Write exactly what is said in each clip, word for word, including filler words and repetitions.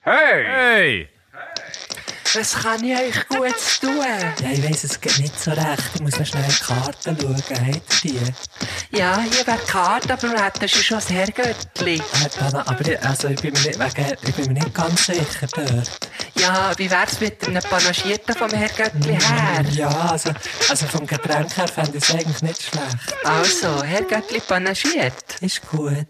Hey! Hey! Was kann ich euch gut tun? Ja, ich weiss es geht nicht so recht. Ich muss noch schnell in die Karten schauen. Habt ihr die? Ja, hier wäre die Karte, aber wir hätten schon das Herrgöttli. Äh, Dana, aber ich, also, ich, bin mir nicht, wegen, ich bin mir nicht ganz sicher dort. Ja, wie wär's mit einem Panagierten vom Herrgöttli her? Ja, also, also vom Getränk her fände ich es eigentlich nicht schlecht. Also, Herrgöttli panagiert. Ist gut.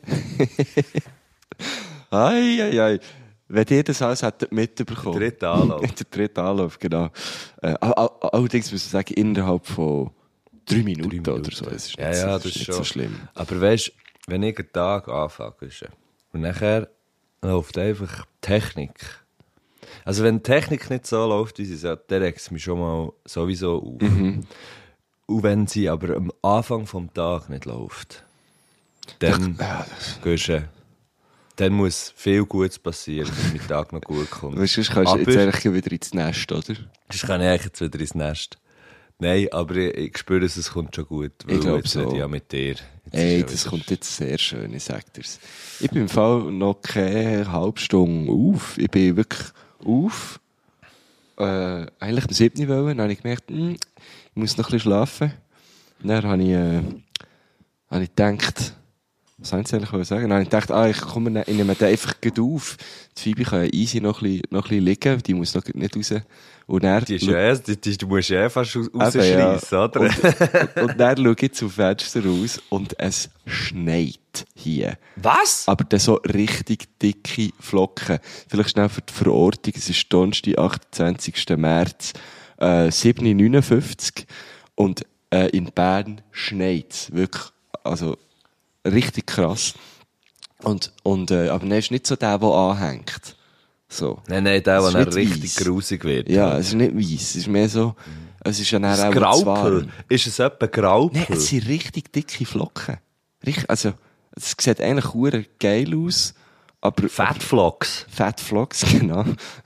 Ei, ei, ei. Wenn ihr das alles hättet mitbekommen. Der dritte Anlauf. Der dritte Anlauf, genau. Äh, allerdings muss ich sagen, innerhalb von drei Minuten, drei Minuten oder so. Es ist ja, nicht, ja, das das ist ist nicht schon so schlimm. Aber weißt du, wenn ich einen Tag anfange, ist, und nachher läuft einfach Technik. Also wenn die Technik nicht so läuft, wie sie sollte, dann regt es mich schon mal sowieso auf. Mhm. Und wenn sie aber am Anfang des Tages nicht läuft, dann Ja, gehst du... Dann muss viel Gutes passieren, damit mein Tag noch gut kommt. Weißt du, sonst kannst du Aber- jetzt eigentlich wieder ins Nest, oder? Sonst kann ich eigentlich jetzt wieder ins Nest. Nein, aber ich, ich spüre, dass es kommt schon gut. Weil Ich glaub jetzt so. rede ich ja mit dir. Jetzt Ey, ist ja das wieder- kommt jetzt sehr schön, ich sag dir's. Ich bin im Fall noch keine halbe Stunde auf. Ich bin wirklich auf. Äh, eigentlich um sieben Uhr wollen. Dann habe ich gemerkt, hm, ich muss noch ein bisschen schlafen. Dann habe ich, äh, habe ich gedacht, was soll ich jetzt eigentlich sagen? Dann habe ich gedacht, ah, ich komme, ne- ich nehme den einfach gut auf. Die Phoebe kann ja easy noch ein bisschen, noch ein bisschen liegen, die muss noch nicht raus. Und dann, Die ist ja erst, die, die, du musst ja eh fast raus- Eben, ja. rausschreissen, oder? Und, und, und dann schaue ich jetzt zum Fenster raus und es schneit hier. Was? Aber dann so richtig dicke Flocken. Vielleicht schnell für die Verortung. Es ist Donnerstag, achtundzwanzigsten März, äh, sieben Uhr neunundfünfzig. Und äh, in Bern schneit es. Wirklich, also richtig krass. Und, und, äh, aber dann ist nicht so der, der anhängt. So. Nein, nein, der, Es der ist dann nicht richtig weiss. grusig wird. Ja, es ist nicht weiss. Es ist mehr so, es ist ja dann Das auch zu Graupel. warm. Ist es etwa Graupel? Nein, es sind richtig dicke Flocken. Richtig, also, es sieht eigentlich hure geil aus, aber... Fatflocks. Fat Flocks, genau.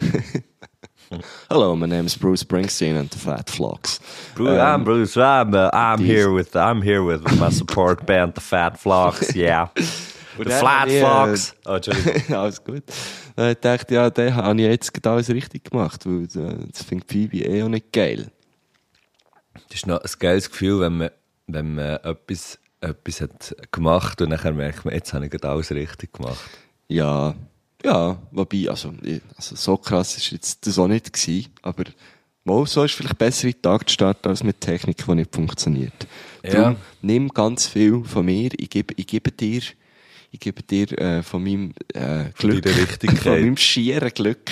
Hello, my name is Bruce Springsteen and the Fat Flocks. Bru- Ähm, I'm Bruce. I'm, uh, I'm dies- here with I'm here with my support band, the Fat Flocks. Yeah, the dann Flat habe ich, äh, Flocks. Oh, Entschuldigung. Alles gut. Dann habe ich gedacht, ja, den habe ich jetzt gerade alles richtig gemacht, weil äh, das findet Phoebe eh auch nicht geil. Das ist noch ein geiles Gefühl, wenn man, wenn man etwas, etwas hat gemacht und nachher merkt man, jetzt habe ich gerade alles richtig gemacht. Ja, ja, wobei, also, ich- also so krass ist jetzt das auch nicht gewesen, aber mal, so ist vielleicht besser in den Tag zu starten als mit Technik, die nicht funktioniert. Ja. Darum, nimm ganz viel von mir, ich gebe, ich gebe dir, ich gebe dir äh, von meinem äh, Glück, deiner Richtigkeit. von meinem schieren Glück,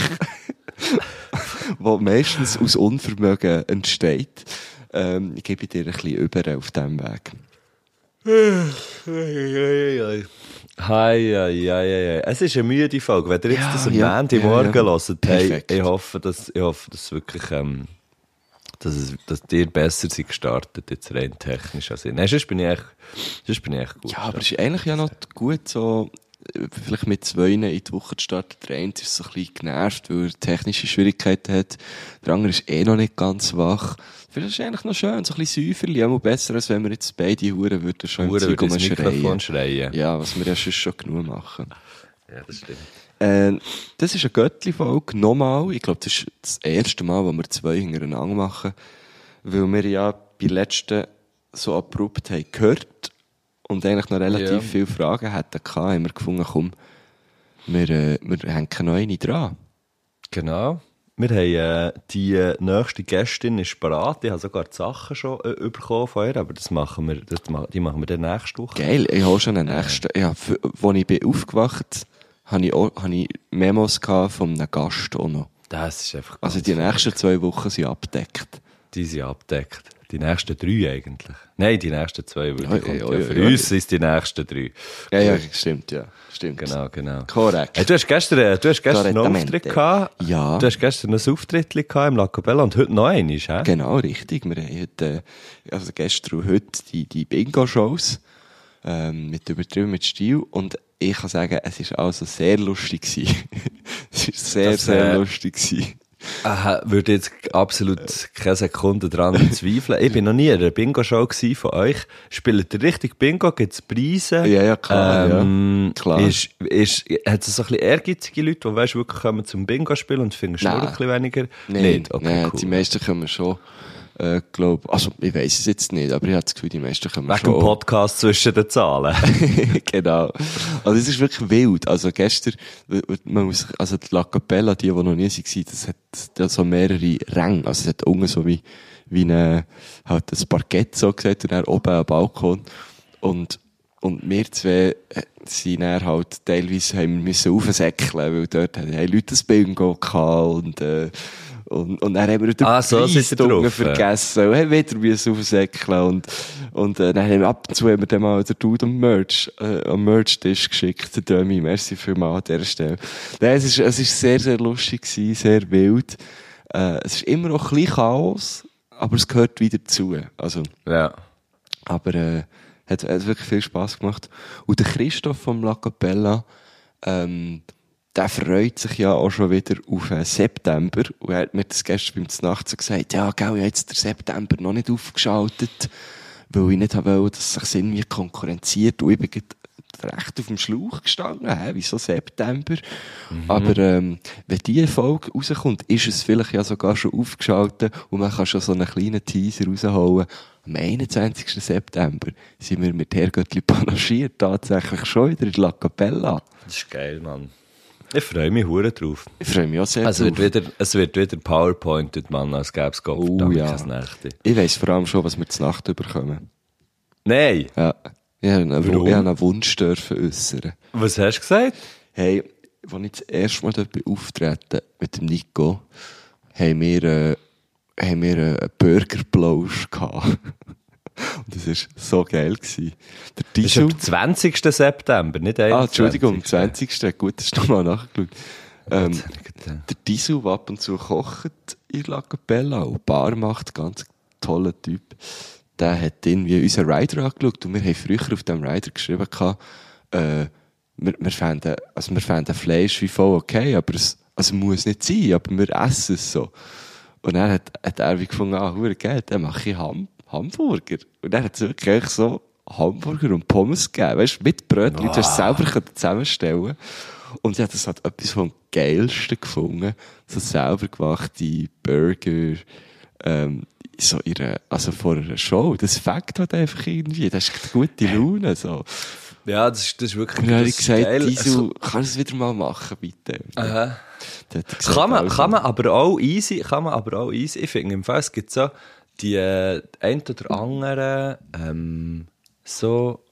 wo meistens aus Unvermögen entsteht, ähm, ich gebe dir ein bisschen über auf diesem Weg. Hi, hi, hi, hi. Es ist eine müde Folge. Wenn ihr jetzt Ja, das am ja, Montagmorgen ja, ja. hört, hey, Perfekt. ich hoffe, dass, ich hoffe, dass wirklich, ähm, dass, es, dass ihr besser seid gestartet, jetzt rein technisch. Also, nein, sonst bin ich echt, sonst bin ich echt gut. Ja, aber es ist eigentlich ja noch gut, so, äh, vielleicht mit zwei in die Woche zu starten. Der eine ist so ein bisschen genervt, weil er technische Schwierigkeiten hat. Der andere ist eh noch nicht ganz wach. Vielleicht ist es eigentlich noch schön, so ein bisschen Säuferli, auch besser, als wenn wir jetzt beide Huren würden schon im Hure Zeug würde ins Mikrofon rumschreien. schreien. Ja, was wir ja sonst schon genug machen. Ja, das stimmt. Äh, das ist eine Göttli-Folge, nochmal. Ich glaube, das ist das erste Mal, wo wir zwei hintereinander machen. Weil wir ja bei der letzten so abrupt haben gehört und eigentlich noch relativ Ja. viele Fragen hatten gehabt, haben wir gefunden, komm, wir, äh, wir hängen noch eine dran. Genau. Wir haben äh, die äh, nächste Gästin ist bereit. Ich habe sogar die Sachen schon äh, bekommen von ihr, aber das machen wir, das, ma- die machen wir dann nächste Woche. Geil, ich habe schon einen nächsten. Ja, für, als ich bin aufgewacht bin, habe ich, auch, habe ich Memos gehabt von einem Gast auch noch. Das ist einfach Also ganz die verrückt. nächsten zwei Wochen sind abgedeckt. Die sind abgedeckt. Die nächsten drei eigentlich. Nein, die nächsten zwei. Würde Ja, ich kommt ja, ja, ja, für ja, uns ja. sind es die nächsten drei. Ja, ja, stimmt, ja. Stimmt. Genau, genau. Korrekt. Hey, du hast gestern, äh, du hast gestern einen Correttamente. Auftritt gehabt. Ja. Du hast gestern ein Auftritt gehabt im Lacobella und heute noch einen, hä? Genau, richtig. Wir haben heute, äh, also gestern und heute die, die Bingo-Shows, ähm, mit übertrieben mit Stil. Und ich kann sagen, es ist also sehr lustig gewesen. Es ist sehr, Das, sehr äh, lustig gewesen. Aha, würde jetzt absolut keine Sekunde dran zweifeln. Ich bin noch nie in einer Bingo-Show gewesen von euch. Spielt ihr richtig Bingo? Gibt es Preise? Ja, ja, klar, ähm, ja. Klar. Ist, ist, hat es so ein bisschen ehrgeizige Leute, die weißt, wirklich kommen zum Bingo spielen und finden Schnur Nein. ein bisschen weniger? Nein, Nicht? Okay, nein, cool. die meisten kommen schon, äh, glaub, also, ich weiss es jetzt nicht, aber ich habe das Gefühl, die meisten kommen Wegen schon. dem Podcast zwischen den Zahlen. Genau. Also, es ist wirklich wild. Also, gestern, man muss, also, die La Capella, die, die noch nie waren, das hat, das hat so mehrere Ränge. Also, es hat unten so wie, wie eine, halt ein Parkett, so gesagt, und dann oben ein Balkon. Und, und wir zwei sind dann halt teilweise haben wir müssen aufsäckeln, weil dort haben Leute das Bingo gehabt und, äh, und, und dann haben wir den Ah, so Preis seid ihr drauf, vergessen und haben wieder müssen aufsäckeln und, und, äh, dann haben wir ab und zu haben wir dann mal den Dude am Merch, äh, am Merch-Tisch geschickt, den Dömi. Merci vielmals an dieser Stelle. Nein, es ist, es ist sehr, sehr lustig gewesen, sehr wild. Äh, es ist immer noch ein bisschen Chaos, aber es gehört wieder dazu. Also, Ja. aber, äh, hat, hat wirklich viel Spass gemacht. Und der Christoph vom La Capella, ähm, der freut sich ja auch schon wieder auf äh, September. Und er hat mir das gestern beim Znacht so gesagt, ja, gell, ich habe jetzt den September noch nicht aufgeschaltet, weil ich nicht wollte, dass es sich irgendwie konkurrenziert. Und ich bin recht auf dem Schlauch gestanden, hä? Wieso September? Mhm. Aber ähm, wenn diese Folge rauskommt, ist es vielleicht ja sogar schon aufgeschaltet und man kann schon so einen kleinen Teaser rausholen. Am einundzwanzigsten September sind wir mit Herrgöttli panaschiert, tatsächlich schon wieder in La Capella. Das ist geil, Mann. Ich freue mich hure drauf. Ich freue mich auch sehr Also drauf. wird wieder, es wird wieder PowerPointed, Mann, als gäbe es Gott Oh, verdammt ja. keine Nächte. Ich weiss vor allem schon, was wir zur Nacht bekommen. Nein! Ja. Ich habe einen, Warum? ich habe einen Wunsch dürfen äußern. Was hast du gesagt? Hey, als ich das erste Mal dort bin auftreten mit dem Nico, haben wir, äh, haben wir äh, einen Burgerplausch gehabt. Und das war so geil gewesen. Der Das ist Diesel, am zwanzigsten September, nicht einundzwanzigsten ah, Entschuldigung, zwanzigsten Gut, das ist nochmal nachgeschaut. Ähm, Der der Diesel, der ab und zu kocht in La Capella und Bar macht, ganz toller Typ. Der hat irgendwie unseren Rider angeschaut und wir haben früher auf dem Rider geschrieben gehabt, äh, wir, wir fänden, also wir fänden Fleisch wie voll okay, aber es, also muss nicht sein, aber wir essen es so. Und dann hat, hat er wie gefunden, ah, hure geil, dann mache ich Ham, Hamburger. Und dann hat es wirklich so Hamburger und Pommes gegeben, weißt du, mit Brötchen, wow. Du hast es selber zusammenstellen. Und ich habe das halt etwas vom Geilsten gefunden, so selber gemachte Burger, ähm, so ihre, also vor einer Show. Das fängt halt einfach irgendwie, das ist eine gute Laune, so. Ja, das ist, das ist wirklich Und dann habe ich das ist gesagt, geil. Diesel, Also, kannst du es wieder mal machen, bitte? aha. Dann hat er gesagt, Kann man, also, kann man aber auch easy, kann man aber auch easy. Ich finde, im Fall, es gibt so die äh, ein oder andere, ähm, so,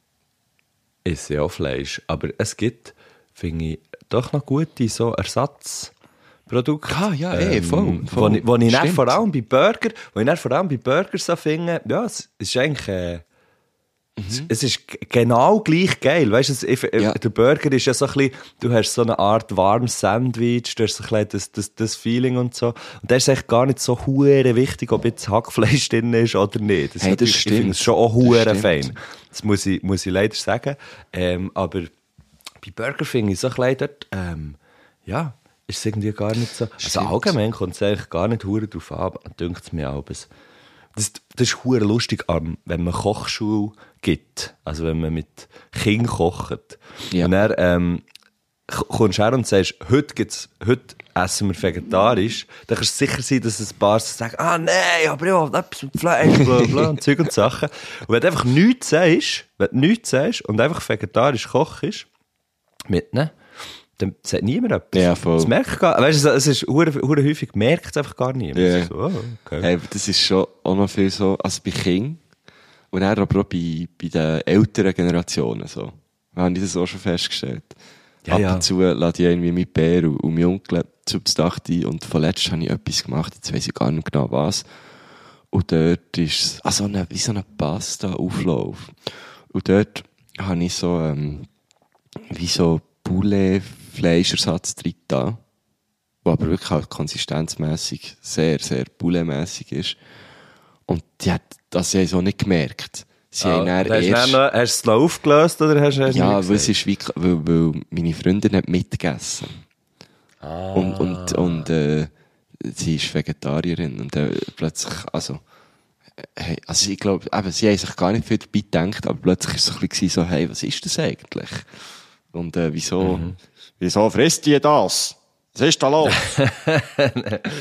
ist ja auch Fleisch, aber es gibt, finde ich, doch noch gute so Ersatzprodukte. Ah, ja, eh, voll, voll. Wo ich, wo ich dann Stimmt. vor allem bei Burger, wo ich dann vor allem bei Burger so finde, ja, es ist eigentlich, äh, Mhm. es ist g- genau gleich geil. Weißt du, es- ich- Ja. der Burger ist ja so ein bisschen, du hast so eine Art warmes Sandwich, du hast so ein bisschen das, das, das Feeling und so. Und da ist es echt gar nicht so hure wichtig, ob jetzt Hackfleisch drin ist oder nicht. Hey, das natürlich- Ich stimmt. finde es schon auch Das hure stimmt. fein. Das muss ich, muss ich leider sagen. Ähm, aber bei Burger finde ich so ein bisschen dort, ähm, ja, ist es irgendwie gar nicht so. Also Stimmt. allgemein kommt es eigentlich gar nicht hure drauf an, dünkt es mir auch. Das, das ist hure lustig, ähm, wenn man Kochschule gibt. Also wenn man mit Kindern kocht. Ja. Und dann ähm, k- kommst du her und sagst, heute, gibt's, heute essen wir vegetarisch. Dann kannst du sicher sein, dass ein paar sagen, ah nein, aber ich will etwas mit Fleisch, bla bla, und Zeug und Sachen. Und wenn du einfach nichts sagst, wenn du nichts sagst und einfach vegetarisch kochst, mitnehmen, dann sagt niemand etwas. Ja, voll. Das merkt gar, weißt du, es ist hure, hure häufig, merkt es einfach gar niemand. Ja. Es ist so, oh, okay. Hey, aber das ist schon auch noch viel so, also bei Kindern und dann aber auch bei, bei den älteren Generationen so. Wir haben das auch schon festgestellt. Ja, Ab ja. und zu lade ich irgendwie mit Bär und, und mein Onkel zu Dach ein und vorletzt habe ich etwas gemacht, jetzt weiss ich gar nicht genau was. Und dort ist ah, so eine, wie so ein Pasta-Auflauf. Und dort habe ich so, ähm, wie so Poulet-Fleischersatz drin da, der aber wirklich halt konsistenzmässig sehr, sehr pouletmässig ist. Und die hat das ja so nicht gemerkt. Sie Ah, haben dann hast, du erst... dann noch, hast du es noch aufgelöst oder hast, hast du Ja, nicht weil es gesagt? ist wie, weil, weil meine Freundin hat mitgegessen. Ah. Und, und, und, äh, sie ist Vegetarierin und dann plötzlich, also, hey, also ich glaube, eben, sie haben sich gar nicht viel dabei gedacht, aber plötzlich ist es so ein bisschen so, hey, was ist das eigentlich? Und äh, wieso, mhm. wieso frisst die das? Was ist da los? Ja,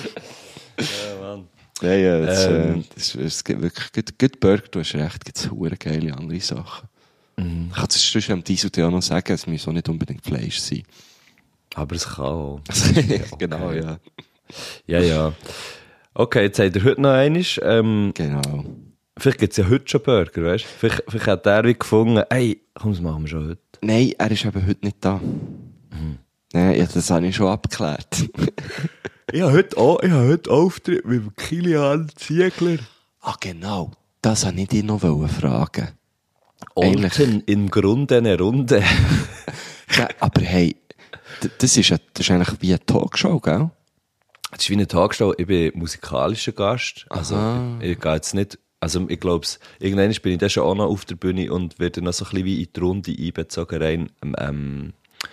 Mann. Hey, äh, das, Ähm. äh, das, es gibt wirklich, gut, gut Burger, du hast recht, gibt es hure geile andere Sachen. Mhm. Ich kann es sonst am Diesel auch noch sagen, es muss auch nicht unbedingt Fleisch sein. Aber es kann auch. Genau, ja. Ja, ja. Okay, jetzt habt ihr heute noch einmal. Ähm, Genau. vielleicht gibt es ja heute schon Burger, weißt du? Vielleicht, vielleicht hat der wie gefunden, ey, komm, das machen wir schon heute. Nein, er ist eben heute nicht da. Mhm. Nein, ja, das habe ich schon abgeklärt. Ich habe heute auch, ich habe heute Auftritt mit dem Kilian Ziegler. Ah, genau. Das wollte ich dich noch fragen. Olten im Grunde eine Runde. Ja, aber hey, d- das ist, ja, das ist eigentlich wie eine Talkshow, gell? Das ist wie eine Tagesschau. Ich bin musikalischer Gast. Also, Aha. ich, ich gehe jetzt nicht, also, ich glaube, irgendwann bin ich dann schon auch noch auf der Bühne und werde noch so ein bisschen wie in die Runde einbezogen, rein, ähm,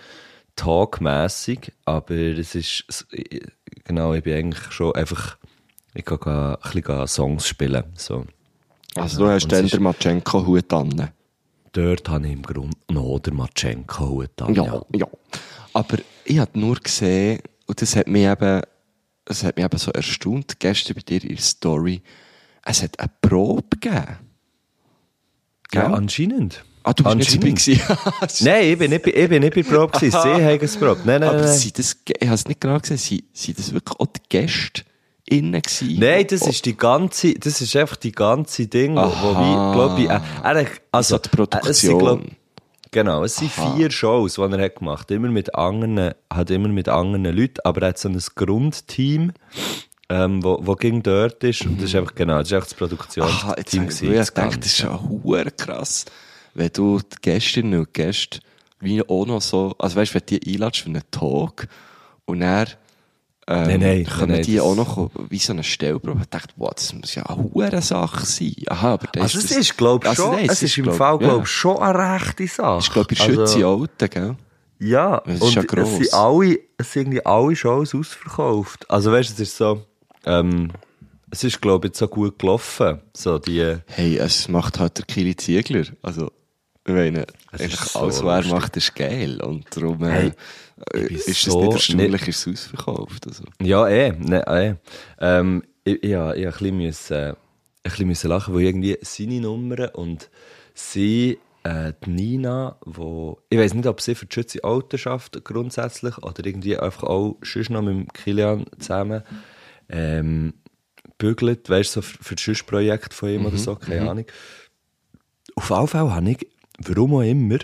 talkmässig. Aber es ist, genau, ich bin eigentlich schon einfach, ich kann ein bisschen Songs spielen, so. Also du hast Und dann es den ist- Matschenko-Hut an. Dort habe ich im Grunde noch den Matschenko-Hut an. Ja, ja. Aber ich habe nur gesehen, und das hat mich eben, das hat mich eben so erstaunt, gestern bei dir in der Story, es hat eine Probe gegeben. Ja, Gell? anscheinend. Ah, du bist nicht dabei Anscheinend. gewesen. Nein, ich bin nicht, bei- ich bin nicht bei der Probe gewesen. Sie haben es Probe. Nein, nein, Aber nein. sind das, ich habe es nicht genau gesehen, sind, sind das wirklich auch die Gäste innen gewesen? Nein, das ist die ganze, das ist einfach die ganze Ding, wo, wo Aha. wie, glaube ich, äh, er, also, So die Produktion. äh, es sind, glaub, genau, es sind Aha. vier Shows, die er hat gemacht. Immer mit anderen, hat immer mit anderen Leuten, aber er hat so ein Grundteam, ähm, wo, wo ging dort ist, und das ist einfach, genau, das ist einfach das Aha, jetzt Produktionsteam habe ich, gewesen, ich das gedacht, Ganze. das ist ja hure krass, wenn du die Gästinnen und Gäste wie auch noch so, also weißt du, wenn du die einladest für einen Talk und dann ähm, Nein, nein, können nein, die das- auch noch wie so eine Stellprobe. Ich dachte, wow, das muss ja eine hure Sache sein. Aha, aber das Also, es das- ist, glaube ich, also, schon, nein, es ist im glaub- Fall, glaube ja. ich, schon eine rechte Sache. Ich glaube, ich Also, schütze Alten, gell? Ja, Das ist und ja es gross. sind alle, es sind irgendwie alle Shows ausverkauft. Also weißt du, es ist so, ähm, es ist, glaube ich, jetzt so gut gelaufen. So die, Hey, es macht halt der Kili Ziegler. Also, ich meine, Es eigentlich ist so alles, was er lustig. macht, ist geil. Und darum äh, Hey, äh, ich bin ist so es nicht erstaunlich, nicht- ist es ausverkauft. Also. ja, eh, ne, eh. Ähm, ich, ich, ja, ich, hab ein bisschen müssen, äh, ein bisschen müssen lachen, weil irgendwie seine Nummern und sie, äh, die Nina, wo, ich weiss nicht, ob sie für die Schütze Auto schafft, grundsätzlich, oder irgendwie einfach auch sonst noch mit dem Kilian zusammen, ähm, bügelt, weißt du, so für, für das Schüssprojekt von ihm oder so, keine Ahnung. Auf jeden Fall habe ich, warum auch immer,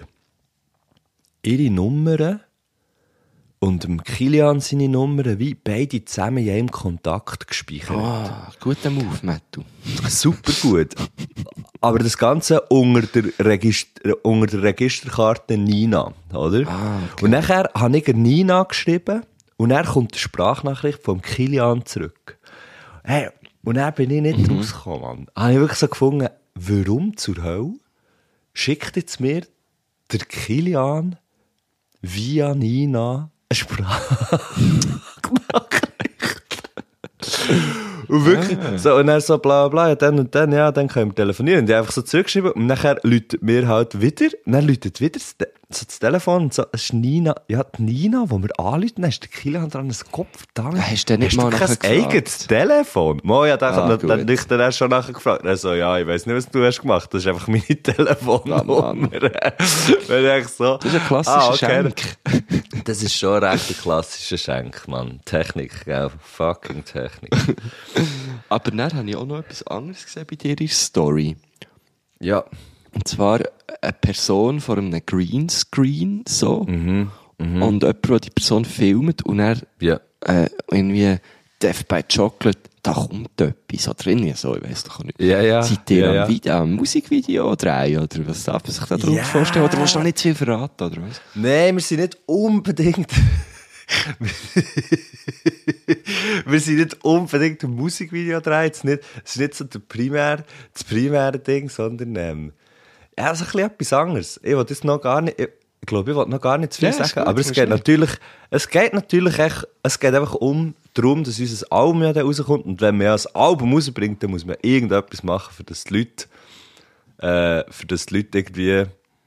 ihre Nummern und dem Kilian seine Nummern wie beide zusammen in einem Kontakt gespeichert. Ah, guter Move, Mattu. Super gut. Aber das Ganze unter der, Register, unter der Registerkarte Nina, oder? Ah, okay. Und nachher habe ich eine Nina geschrieben und dann kommt die Sprachnachricht vom Kilian zurück. Hey, und dann bin ich nicht Mhm. rausgekommen, Mann. Habe ich wirklich so gefunden, warum zur Hölle schickt jetzt mir der Kilian via Nina eine Sprachnachricht? Und wirklich, so, und dann so bla bla, ja, dann und dann, ja, dann können wir telefonieren. Und die haben einfach so zurückgeschrieben und nachher läutet mir halt wieder, und dann läutet wieder das, Te- so das Telefon und so, es ist Nina, ja, die Nina, die wir anrufen, dann ist der Kilian dran, das Kopf da. Hast du denn nicht mal kein nachher gefragt? eigenes Telefon? Mo, ja, dann, Ah, dann, dann gut. dich dann erst schon nachher gefragt. Er so, ja, ich weiss nicht, was du hast gemacht, das ist einfach meine Telefonnummer. Wenn ich so, Das ist ein klassischer ah, okay. Schenk. Das ist schon recht ein klassischer Schenk, Mann. Technik, gell? Fucking Technik. Aber dann habe ich auch noch etwas anderes gesehen bei dir in der Story. Ja. Und zwar eine Person vor einem Greenscreen, so. Mhm, Und jemand, der die Person filmt und er Ja. äh, irgendwie Death by Chocolate, da kommt etwas oder irgendwie so, ich weiss doch auch nicht. Ja, ja. Seid ihr Ja, am, ja. Video, am Musikvideo drehen oder was darf man sich da drauf Ja. vorstellen? Oder willst du noch nicht zu viel verraten, oder was? Nein, wir sind nicht unbedingt. wir sind nicht unbedingt ein Musikvideo drehen. Es ist nicht, es ist nicht so der primär, das primäre Ding, sondern ähm, ja, also ein bisschen etwas anderes. Ich will das noch gar nicht. Ich, ich glaube, ich will noch gar nicht zu viel Ja, ist sagen. gut, aber es ist geht gut. natürlich, es geht natürlich echt, es geht einfach um darum, dass unser Album ja dann rauskommt. Und wenn man ja ein Album rausbringt, dann muss man irgendetwas machen, für das die Leute, äh, für das die Leute irgendwie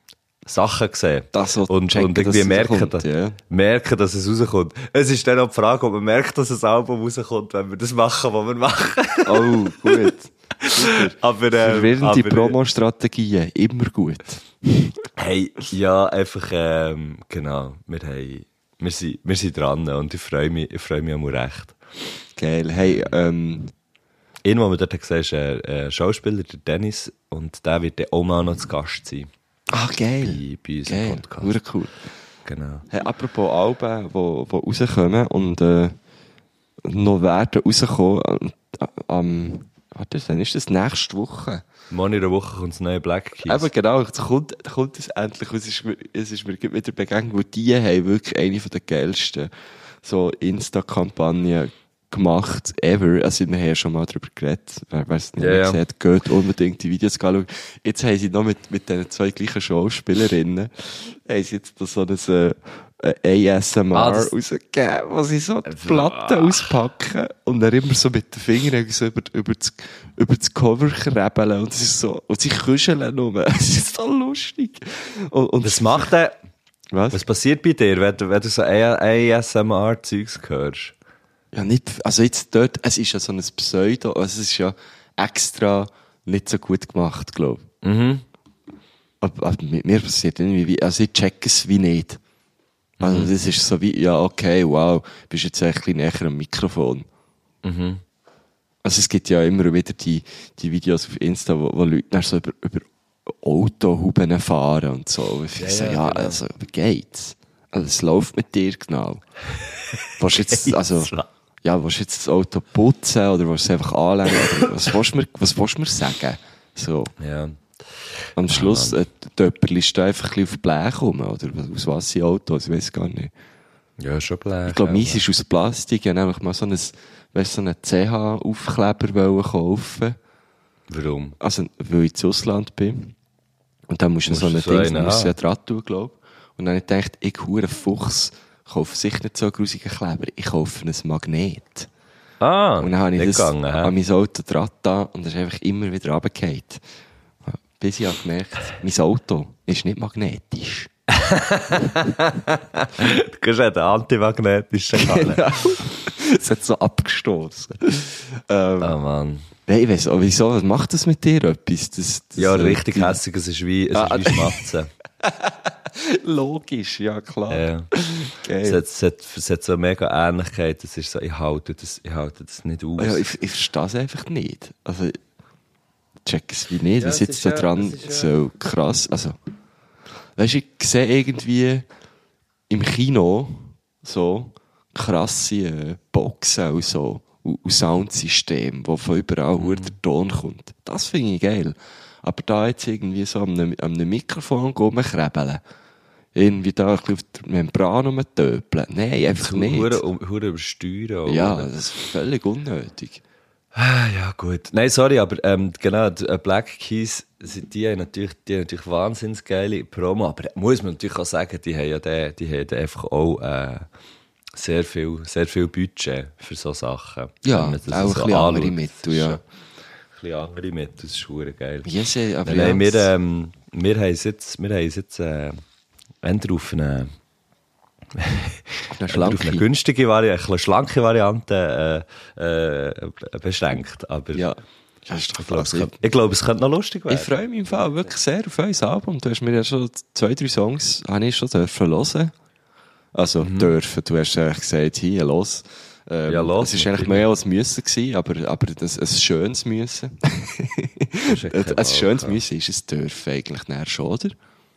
Sachen sehen. Das, was und, checken, und irgendwie dass es merken, rauskommt, dass, ja. merken, dass es rauskommt. Es ist dann auch die Frage, ob man merkt, dass ein Album rauskommt, wenn wir das machen, was wir machen. Oh, gut. aber, ähm, Verwirrende aber, Promo-Strategien, immer gut. Hey, ja, einfach, ähm, genau, wir haben, wir sind, wir sind dran und ich freue mich, ich freue mich auch recht. Geil. Hey, ähm, Einen, den wir dort gesehen haben, ist ein, ein Schauspieler, der Dennis, und der wird dann auch mal noch zu Gast sein. ah, geil. Bei, bei unserem Geil, Podcast. hure cool. Genau. Hey, apropos Alben, die wo, wo rauskommen und äh, noch werden rauskommen, äh, am, warte, dann ist das nächste Woche. Morgen in einer Woche kommt das neue Black Keys. Eben genau, jetzt kommt, kommt es endlich, es ist mir, es ist mir wieder begegnet, weil die haben wirklich eine von der geilsten so Insta-Kampagnen gemacht, ever. Also, wir haben ja schon mal darüber geredet. Wer es nicht Ja, ja. sieht, geht unbedingt die Videos anschauen. Jetzt haben sie noch mit, mit den zwei gleichen Schauspielerinnen, haben sie jetzt da so ein, äh, A S M R Ah, das- rausgegeben, wo sie so die Platten auspacken und dann immer so mit den Fingern so über, über, das, über das Cover krebeln und, es ist so, und sie kuscheln nur. Es ist so lustig. Und, und Was macht der? was? Was passiert bei dir, wenn du, wenn du so A S M R-Zeugs hörst? Ja, nicht, also jetzt dort, es ist ja so ein Pseudo, also es ist ja extra nicht so gut gemacht, glaube ich. Mhm. Aber, aber mit mir passiert irgendwie, wie, also ich check es wie nicht. Also Mhm. das ist so wie, ja, okay, wow, bist jetzt ein bisschen näher am Mikrofon. Mhm. Also es gibt ja immer wieder die, die Videos auf Insta, wo, wo Leute dann so über, über Autohuben fahren und so. Und ich Ja, so, ja, ja, genau. also, wie geht's? Also, es läuft mit dir genau. Willst du jetzt, also, ja, willst du jetzt das Auto putzen oder willst du es einfach anlegen? Oder was willst du mir, was willst du mir sagen? So. Ja. Am Schluss, äh, töpperlst du einfach ein bisschen auf Blech rum, oder? Aus was sind Autos? Ich weiß gar nicht. Ja, schon Blech. Ich glaube, ja. meins ist aus Plastik. Ich wollte nämlich mal so einen, weißt, so einen C H-Aufkleber kaufen. Warum? Also, weil ich zu Ausland bin. Und dann musst du Musst so du ein so Ding, einen dann musst du ja haben. dran tun, glaube ich. Und dann habe ich gedacht, ich hure Fuchs, kaufe sicher nicht so einen grusigen Kleber. Ich kaufe ein Magnet. Ah, Und dann habe ich nicht das gegangen, an hä? mein Auto dran getan und das ist einfach immer wieder runtergefallen. Bis ich habe gemerkt, mein Auto ist nicht magnetisch. Du kannst ja den antimagnetischen Kanal. Es hat so abgestoßen. ähm, Oh Mann. Nein, ich weiss auch, wieso, was macht das mit dir etwas? Das, das, Ja, äh, richtig die- hässig, es ist wie, es Ah, ist wie Schmatzen. Logisch, ja klar. Ja. Es Geil. hat, es, hat, es hat so mega Ähnlichkeit, es ist so, ich halte das, ich halte das nicht aus. Ja, ich, ich verstehe es einfach nicht. Also, ich check es wie nicht. Ja, Was es jetzt ist da ja- dran es ist ja- so krass. Also, weißt du, ich sehe irgendwie im Kino so krasse äh, Boxen und so. Und, und Soundsystem, wo von überall mhm. der Ton kommt. Das finde ich geil. Aber da jetzt irgendwie so an einem, an einem Mikrofon rumkrebeln, irgendwie da ein bisschen auf der Membran rumtöpeln. Nein, einfach nicht. Hure, um, hure übersteuern. Ja, oder? das ist völlig unnötig. Ah, ja, gut. Nein, sorry, aber ähm, genau, die, äh, Black Keys, sie- die haben natürlich, die haben natürlich wahnsinnig geile Promo, aber muss man natürlich auch sagen, die haben ja den, die haben einfach auch äh, sehr viel, sehr viel Budget für so Sachen. Ja, Wenn man das auch ein bisschen andere anschaut. Mittel, Das ist ja. schon Ein bisschen andere Mittel, das ist schwer geil. Ja, sehr, aber Nein, ja, wir, ähm, wir haben es jetzt, wir haben es jetzt äh, entweder auf eine, eine entweder auf schlanke. eine günstige Variante, eine schlanke Variante äh, äh, beschränkt, aber Ja, das ist doch ich glaube, es, krass. könnte- ich glaube, es könnte noch lustig Ich werden. freue mich im Fall wirklich sehr auf euer Album. Du hast mir ja schon zwei, drei Songs habe ich schon dürfen hören. Also dürfen, du hast eigentlich gesagt, hier, los. Ähm, Ja, los, es war eigentlich natürlich. mehr als Müssen gewesen, aber, aber das, ein schönes Müssen. Das ist ja kein ein schönes Wahl, Müssen ist es dürfen eigentlich näher schon, oder?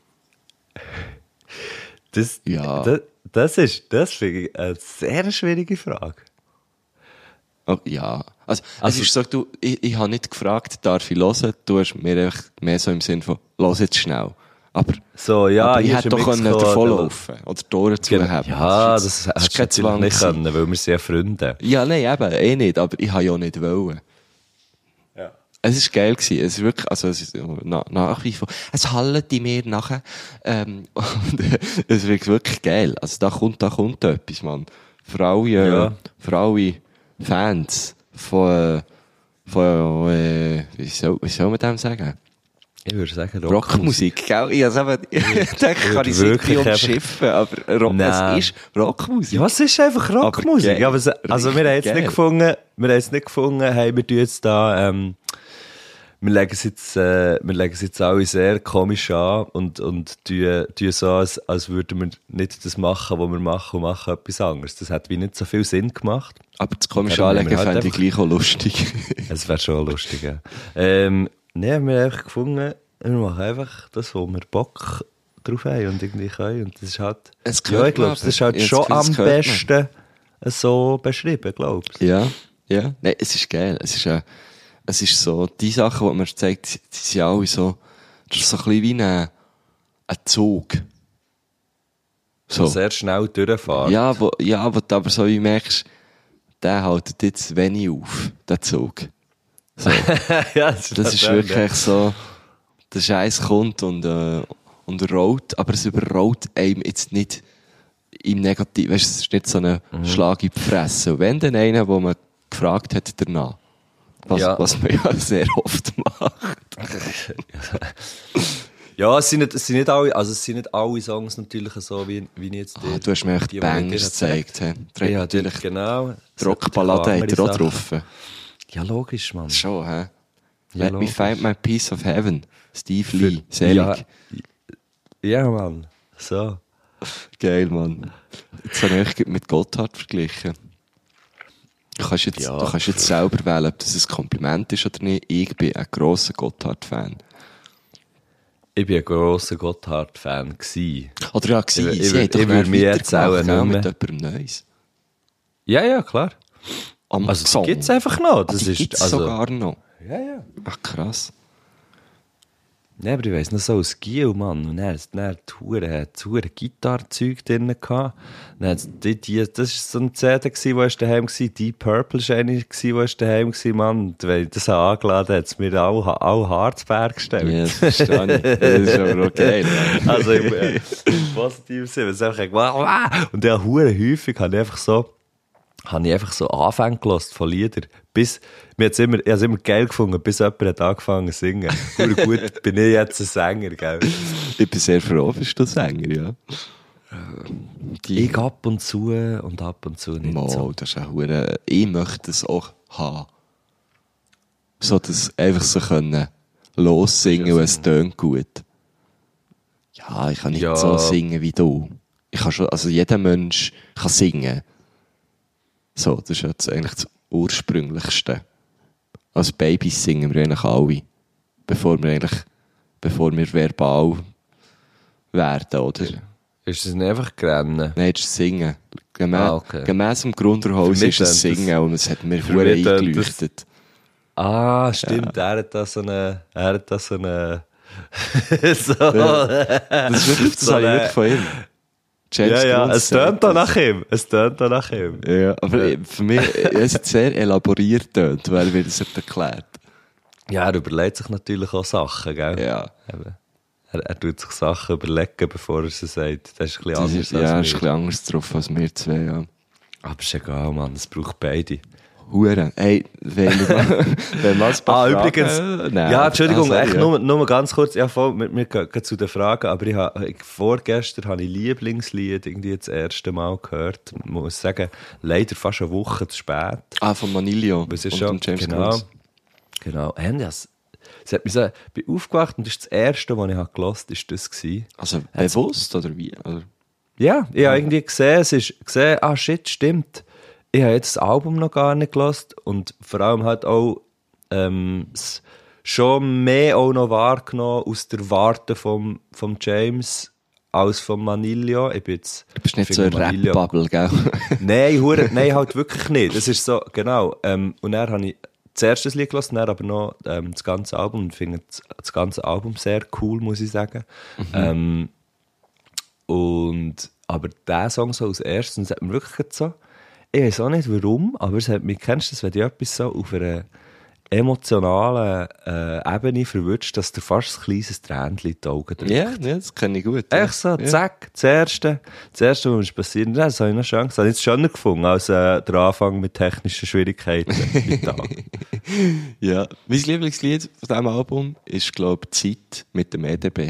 Das, Ja. das, das ist, das finde ich eine sehr schwierige Frage. Oh, ja. Also, Also- es ist so, du, ich, ich habe nicht gefragt, darf ich hören? Du hast mir einfach mehr so im Sinn von, los jetzt schnell. Aber, So, ja, aber ich hier hätte ist doch ein Mix können gekommen, davonlaufen oder die Ohren Genau. zuhaben. Ja, ist das jetzt- hättest du kein natürlich Zwang nicht gewesen. können, weil wir sind ja Freunde. Ja, nein, eben, eh nicht, aber ich habe ja nicht wollen. Ja. Es ist geil gewesen, es ist wirklich, also, es ist nach, nach wie vor, es hallet in mir nachher, ähm, und es ist wirklich geil. Also, da kommt, da kommt etwas, Mann. Vor allem, äh, Ja. für alle Fans von, von äh, wie, soll, wie soll man dem sagen? Ich würde sagen Rockmusik, gell? Ich habe es denke, kann ich es irgendwie umschiffen, aber Rock, es ist Rockmusik. Ja, es ist einfach Rockmusik. Aber ja, aber es, also wir haben jetzt nicht gefunden, wir haben jetzt nicht gefunden, hey, wir tun jetzt da, ähm, wir legen es jetzt, äh, wir legen es jetzt alle sehr komisch an und, und tun, tun so, als, als würden wir nicht das machen, was wir machen, und machen etwas anderes. Das hat wie nicht so viel Sinn gemacht. Aber das komische Anlegen halt fände ich gleich auch lustig. Es wäre schon lustig, ja. Ähm, Nein, wir haben einfach gefunden, wir machen einfach das, wo wir Bock drauf haben und irgendwie können. Und das ist halt, Es ja, ich glaube, das ist halt Jetzt schon Gefühl, am das hört man. besten so beschrieben, glaube ich. Ja, ja. Nein, es ist geil. Es ist, äh, es ist so, die Sachen, die man zeigt, die, die sind alle so, das ist so ein bisschen wie ein, ein Zug. So sehr schnell durchfahren. Ja, wo, ja, wo du aber so wie merkst, der hält jetzt wenig auf, der Zug. So. ja, Das ist wirklich so, der Scheiß kommt und, äh, und rollt, aber es überrollt einem jetzt nicht im Negativen. Weißt du, es ist nicht so ein mhm. Schlag in die Fresse. Und wenn dann einer, den man gefragt hat danach, was, ja. was man ja sehr oft macht. ja, es sind, nicht, es sind nicht alle, also es sind nicht alle Songs natürlich so, wie, wie ich jetzt Ah, du hast mir echt die, Bangers gezeigt. He. Ja, natürlich. Genau. Die Rockballade hat er auch drauf. Ja, logisch, Mann. Schon, hä? Ja, Let logisch. me find my piece of heaven. Steve Lee, selig. Ja, ja, Mann. So. Geil, Mann. Jetzt habe ich euch mit Gotthard verglichen. Du kannst jetzt, Ja. du kannst jetzt selber wählen, ob das ein Kompliment ist oder nicht. Ich bin ein grosser Gotthard-Fan. Ich war ein grosser Gotthard-Fan. gewesen. Oder ja, gewesen. Ich- ich Sie wür- hat doch ich würde mich jetzt auch weitergemacht, nicht gell, mehr- mit jemandem Neues. Ja, ja, klar. Am Also, Gesang. das gibt's einfach noch. Ah, Das die ist, gibt's also, sogar noch. Ja, ja. Ach, krass. Ja, aber ich weiss noch so aus Giel, Mann. Und dann hat es hure hure Gitarrenzeug drin gehabt. Dann hat's die, die, das war so eine C D, die war daheim war. Deep Purple war eine, die war daheim war, Mann. Und wenn ich das habe angeladen habe, hat es mir auch, auch Harzberg gestellt. Ja, das verstehe ich. Das ist aber auch geil. Mann. Also im, äh, im positiven Sinne. Es ist einfach wow, wow. Und ja, hure häufig habe ich einfach so, habe ich einfach so Anfänge gehört von Liedern. Bis, mir hat's immer, ich habe es immer geil gefunden, bis jemand hat angefangen zu singen. Hure gut, bin ich jetzt ein Sänger, gell? Ich bin sehr froh, bist du Sänger, ja. Die, Ich ab und zu und ab und zu nicht Mo, so. das ist auch hure. Ich möchte es auch haben. So, dass einfach so können lossingen und es tönt gut. Ja, ich kann nicht Ja. so singen wie du. Ich kann schon, also jeder Mensch kann singen. So, das ist jetzt eigentlich das Ursprünglichste. Als Babys singen wir eigentlich alle. Bevor wir eigentlich, bevor wir verbal werden, oder? Ist es nicht einfach Grennen? Nein, das ist Singen. Gemä Ah, okay. Gemäss dem Grundurhaus Für mich ist es tönt das- Singen und es hat mir für verdammt mich tönt eingeleuchtet. Ah, stimmt, er hat da so eine, er hat da so eine, so, Das ist wirklich, das so habe ich eine- wirklich von ihm. James ja, ja, Jones es tönt sagt da das. nach ihm, es tönt da nach ihm. Ja, aber für mich es ist sehr elaboriert tönt, weil er das hat erklärt. Ja, er überlegt sich natürlich auch Sachen, gell? Ja. Eben. Er, er tut sich Sachen überlegen, bevor er sie sagt. Das ist ein bisschen Das anders ist, ja, ist ein als wir. bisschen anders drauf als wir zwei, ja. Aber ist egal, Mann, es braucht beide. Huren. Hey, wenn wir wenn wir ein paar Ah, Fragen- übrigens, äh, nein, ja, Entschuldigung, ah, sorry, echt ja. nur, nur ganz kurz, ja, voll, wir, wir gehen gehen zu den Fragen, aber ich habe, ich, vorgestern habe ich Lieblingslied irgendwie das erste Mal gehört. Ich muss sagen, leider fast eine Woche zu spät. Ah, von Manilio. Aber es ist und schon, dem James genau, Jones. genau. Und das, es hat mich so, ich bin aufgewacht und das, ist das erste, was ich habe gehört habe, ist das gewesen. Also bewusst oder wie? Oder? Ja, ich habe irgendwie gesehen, es ist gesehen, ah shit, stimmt. Ich habe jetzt das Album noch gar nicht gehört und vor allem halt auch ähm, s- schon mehr auch noch wahrgenommen aus der Warte vom, vom James als vom Manilio. Ich bin jetzt, Du bist nicht ich so ein finde Manilio- Rap-Bubble, gell? Nein, hure, nein, halt wirklich nicht. Es ist so, genau. Ähm, und dann habe ich zuerst das Lied gehört, dann aber noch ähm, das ganze Album und finde das, das ganze Album sehr cool, muss ich sagen. Ähm, und, aber der Song so als erstes, und es hat mir wirklich so, ich weiß auch nicht warum, aber es hat mich, kennst du das, wenn du etwas so auf einer emotionalen äh, Ebene verwünscht, dass dir fast ein kleines Tränchen in die Augen drückt. Ja, ja, das kenne ich gut. Echt so, ja. zack, das Erste, das Erste, was mir passiert, das habe ich noch schön, das habe ich jetzt schöner gefunden, als äh, der Anfang mit technischen Schwierigkeiten. Ja, mein Lieblingslied von diesem Album ist, glaube ich, «Zeit» mit dem E D B.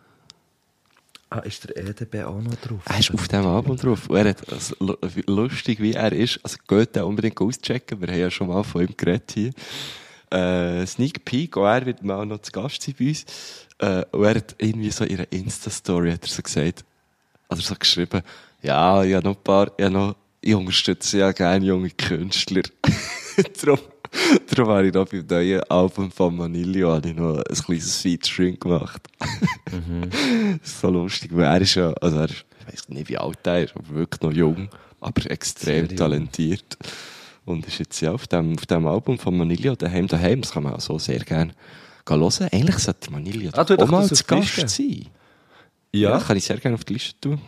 Ah, ist der E D B auch noch drauf? Er ist auf diesem Album drauf. Und er hat, also, lustig wie er ist, also geht den unbedingt auschecken, wir haben ja schon mal von ihm geredet hier. Äh, Sneak Peek, auch er wird mal noch zu Gast sein bei uns. Äh, und er hat irgendwie so in einer Insta-Story hat er so gesagt, also so geschrieben, ja, ich habe noch ein paar, ich, noch, ich unterstütze ja gerne junge Künstler. Darum, darum habe ich noch beim neuen Album von Manilio habe ich noch ein kleines Featuring gemacht. Mhm. Das ist so lustig, weil er ist ja, also er ist, ich weiss nicht, wie alt er ist, aber wirklich noch jung, aber extrem talentiert. Und ist jetzt ja auf dem, auf dem Album von Manilio daheim, daheim, das kann man auch so sehr gerne hören. Eigentlich sollte Manilio ah, auch mal zu Gast sein. Ja. Ja, kann ich sehr gerne auf die Liste tun.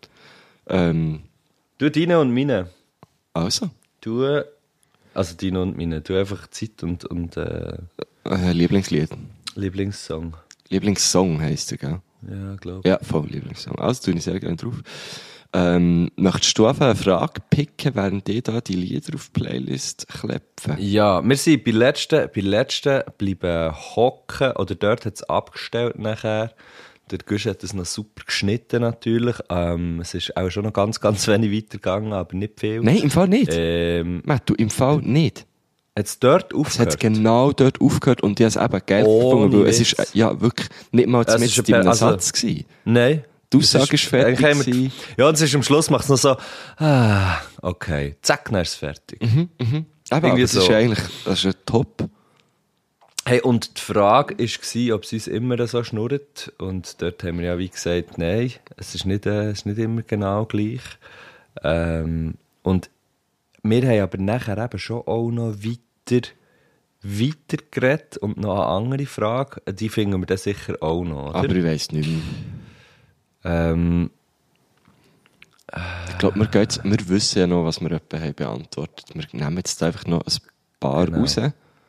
Ähm, du, deine und meine. Also. Du, also deine und meine, du einfach Zeit und, und äh, äh, Lieblingslied. Lieblingssong. Lieblingssong heisst er, gell? Ja, glaube ich. Ja, voll Lieblingssong. Also tue ich sehr gerne drauf. Ähm, möchtest du einfach eine Frage picken, während die da die Lieder auf die Playlist klepfen? Ja, wir sind bei letzten, bei letzten bleiben hocken, oder dort hat es abgestellt nachher. Der Gusch hat es noch super geschnitten natürlich. Ähm, es ist auch schon noch ganz, ganz wenig weitergegangen, aber nicht viel. Nein, im Fall nicht. Ähm, Matt, du, im Fall nicht. Hat es dort Es aufgehört? hat genau dort aufgehört und ich habe es eben geil Ohne gefunden, weil es Witz. ist, äh, ja, wirklich nicht mal Es mit ist in einem also- Satz gewesen. Nein. Die Aussage ist fertig eigentlich haben wir- gewesen. Ja, und es ist am Schluss macht es noch so, ah, okay, zack, dann ist es fertig. Mhm, mhm. Eben, aber Irgendwie es ist so. ja eigentlich, das ist ja top. Hey, und die Frage war, ob es uns immer so schnurrt. Und dort haben wir ja wie gesagt, nein, es ist nicht, äh, es ist nicht immer genau gleich. Ähm, und wir haben aber nachher eben schon auch noch weiter, weiter geredet und noch eine andere Frage, die finden wir dann sicher auch noch, oder? Aber ich weiss nicht mehr. Ähm, Ich glaube, wir, gehen jetzt- wir wissen ja noch, was wir etwa haben beantwortet. Wir nehmen jetzt einfach noch ein paar Genau. raus.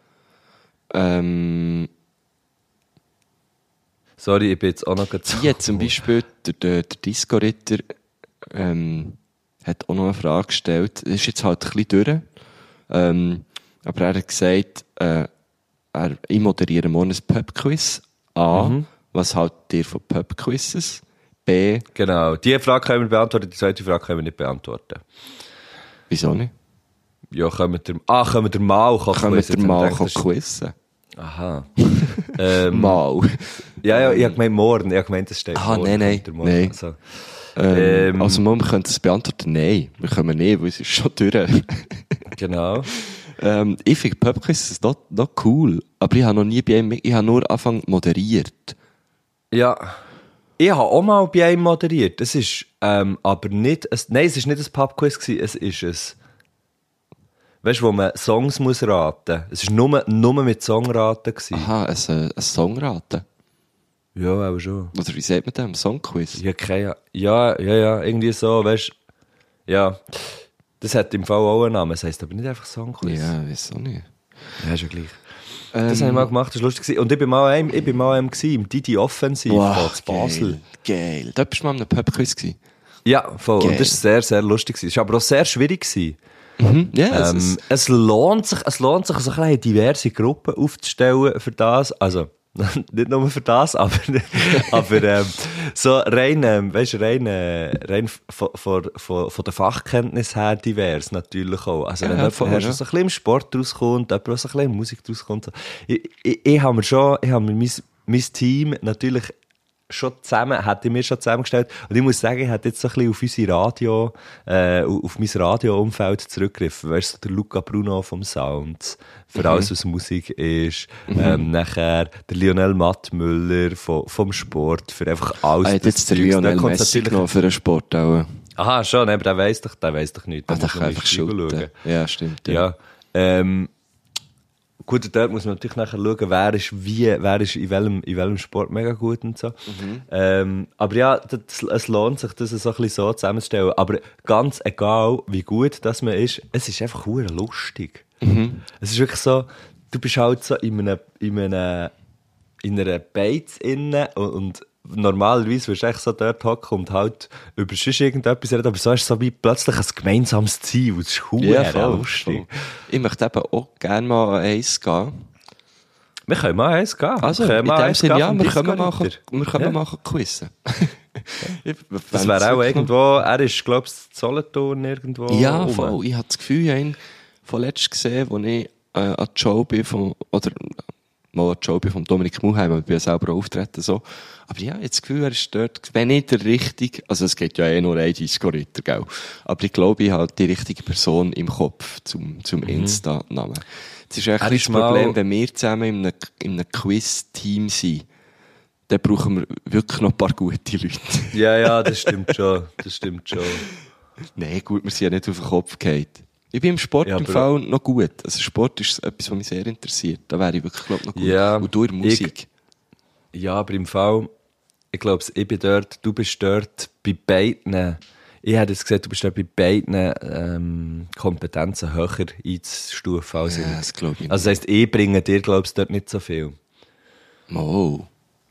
Ähm, sorry, ich bin jetzt auch noch ganz Hier zum Beispiel, der, der, der Disco-Ritter ähm, hat auch noch eine Frage gestellt. Das ist jetzt halt ein bisschen durch. Ähm, aber er hat gesagt, äh, er, ich moderiere morgen ein Pub-Quiz. A, Mhm. was haltet ihr von Pub-Quizzes? B, Genau, diese Frage können wir beantworten, die zweite Frage können wir nicht beantworten. wieso nicht? Ja, können wir, ah, können wir mal Können wir dir mal quizzen? Aha. ähm, Mal. Ja, ja, ich habe gemeint morgen. Ich habe gemeint, das steht Ah, morgen. nein, nein, kommt der morgen. nein. Also, Ähm, Ähm, also, man könnte es beantworten, nein. Wir können nicht, weil es ist schon durch. genau. ähm, ich finde Pubquiz ist noch, noch cool. Aber ich habe noch nie bei einem, ich habe nur Anfang moderiert. Ja. Ich habe auch mal bei einem moderiert. Es ist ähm, aber nicht, ein, nein, es ist nicht ein Pubquiz gewesen, es ist ein, weißt du, wo man Songs muss raten. Es ist nur, nur mit Songraten gewesen. Aha, ein, äh, ein Songraten. Ja, aber schon. Oder wie sagt man das? Ein Songquiz? Ja, keine, ja, ja, ja, irgendwie so, weißt du. Ja. Das hat im Fall auch einen Namen. Es heisst aber nicht einfach Songquiz. Ja, weiß auch nicht. Ja, ist ja gleich. Ähm, Das habe ich mal gemacht, das war lustig. Und ich bin mal einem, ich bin mal einem gewesen, im Didi Offensiv wow, von Basel. Geil. geil. Da bist du mal an einem Pubquiz gewesen. Ja, voll. Geil. Und das war sehr, sehr lustig. Es war aber auch sehr schwierig gewesen. Mhm. Ja, Ähm, es ist, es lohnt sich, es lohnt sich, so ein bisschen diverse Gruppen aufzustellen für das. Also, nicht nur für das, aber, aber ähm, so rein, ähm, weißt, rein, äh, rein von, von, von, von der Fachkenntnis her divers natürlich auch. Also, Ja, wenn ja, jemand voll, hast, ja. der so ein bisschen im Sport rauskommt, jemand, der so ein bisschen in Musik rauskommt. So. Ich, ich, ich habe mir schon, ich habe mir mein, mein Team natürlich schon zusammen, hätte ich mir schon zusammengestellt. Und ich muss sagen, ich hätte jetzt so ein bisschen auf unsere Radio, äh, auf mein Radio-Umfeld zurückgegriffen. Weißt du, so der Luca Bruno vom Sound, für Mhm. alles, was Musik ist. Ähm, nachher der Lionel Mattmüller vom, vom Sport, für einfach alles. ah, hat das jetzt der Zeugs. Dann Lionel kommt's Messi natürlich- genommen für den Sport auch. Aha, schon, aber der weiss doch, der weiss doch nicht. Ah, Der der muss kann noch einfach ins Spiegel schulten. Ja, stimmt. Ja. Ähm, gut, und dort muss man natürlich nachher schauen, wer ist wie, wer ist in welchem, in welchem Sport mega gut und so. Mhm. Ähm, aber ja, das, es lohnt sich, das so ein bisschen so zusammenzustellen. Aber ganz egal, wie gut das man ist, es ist einfach hure lustig. Mhm. Es ist wirklich so, du bist halt so in einem, in einem, in einer Beiz innen und, und normalerweise würdest du echt so dort hocken und halt über sonst irgendetwas reden, aber so hast du so wie plötzlich ein gemeinsames Ziel. Das ist verdammt lustig. Ich möchte eben auch gerne mal an eins gehen. Wir können mal eins gehen. Also, wir in mal dem Sinne, ja, wir Disco können mal, Ritter. wir können Ja. mal quizzen. Das wäre auch irgendwo, er ist, glaube ich, in Solothurn irgendwo. Ja, rum. voll. Ich habe das Gefühl, ich habe ihn vorletzt gesehen, als ich äh, an die Show bin vom, oder mal an die Show bin vom Dominik Muheim, ich bin ja selber auftreten, so. Aber ja, ich habe das Gefühl, er ist dort, wenn nicht der richtige, also es geht ja eh nur ein Disco-Ritter, gell. Aber ich glaube, ich habe die richtige Person im Kopf zum, zum Mhm. Insta-Namen. Das ist eigentlich Er das ist mal- Problem, wenn wir zusammen in einem, in einem Quiz-Team sind, dann brauchen wir wirklich noch ein paar gute Leute. Ja, ja, das stimmt schon. Das stimmt schon. Nein, gut, wir sind ja nicht auf den Kopf gefallen. Ich bin im Sport Ja, im aber- Fall noch gut. Also Sport ist etwas, was mich sehr interessiert. Da wäre ich wirklich, glaube ich, noch gut. Ja, Und du in der Musik. Ja, aber im Fall, ich glaube, ich bin dort, du bist dort bei beiden, ich hätte jetzt gesagt, du bist dort bei beiden ähm, Kompetenzen höher einzustufen als Ja, ich. das glaube ich. Also das heisst, ich bringe dir, glaubst dort nicht so viel. Oh.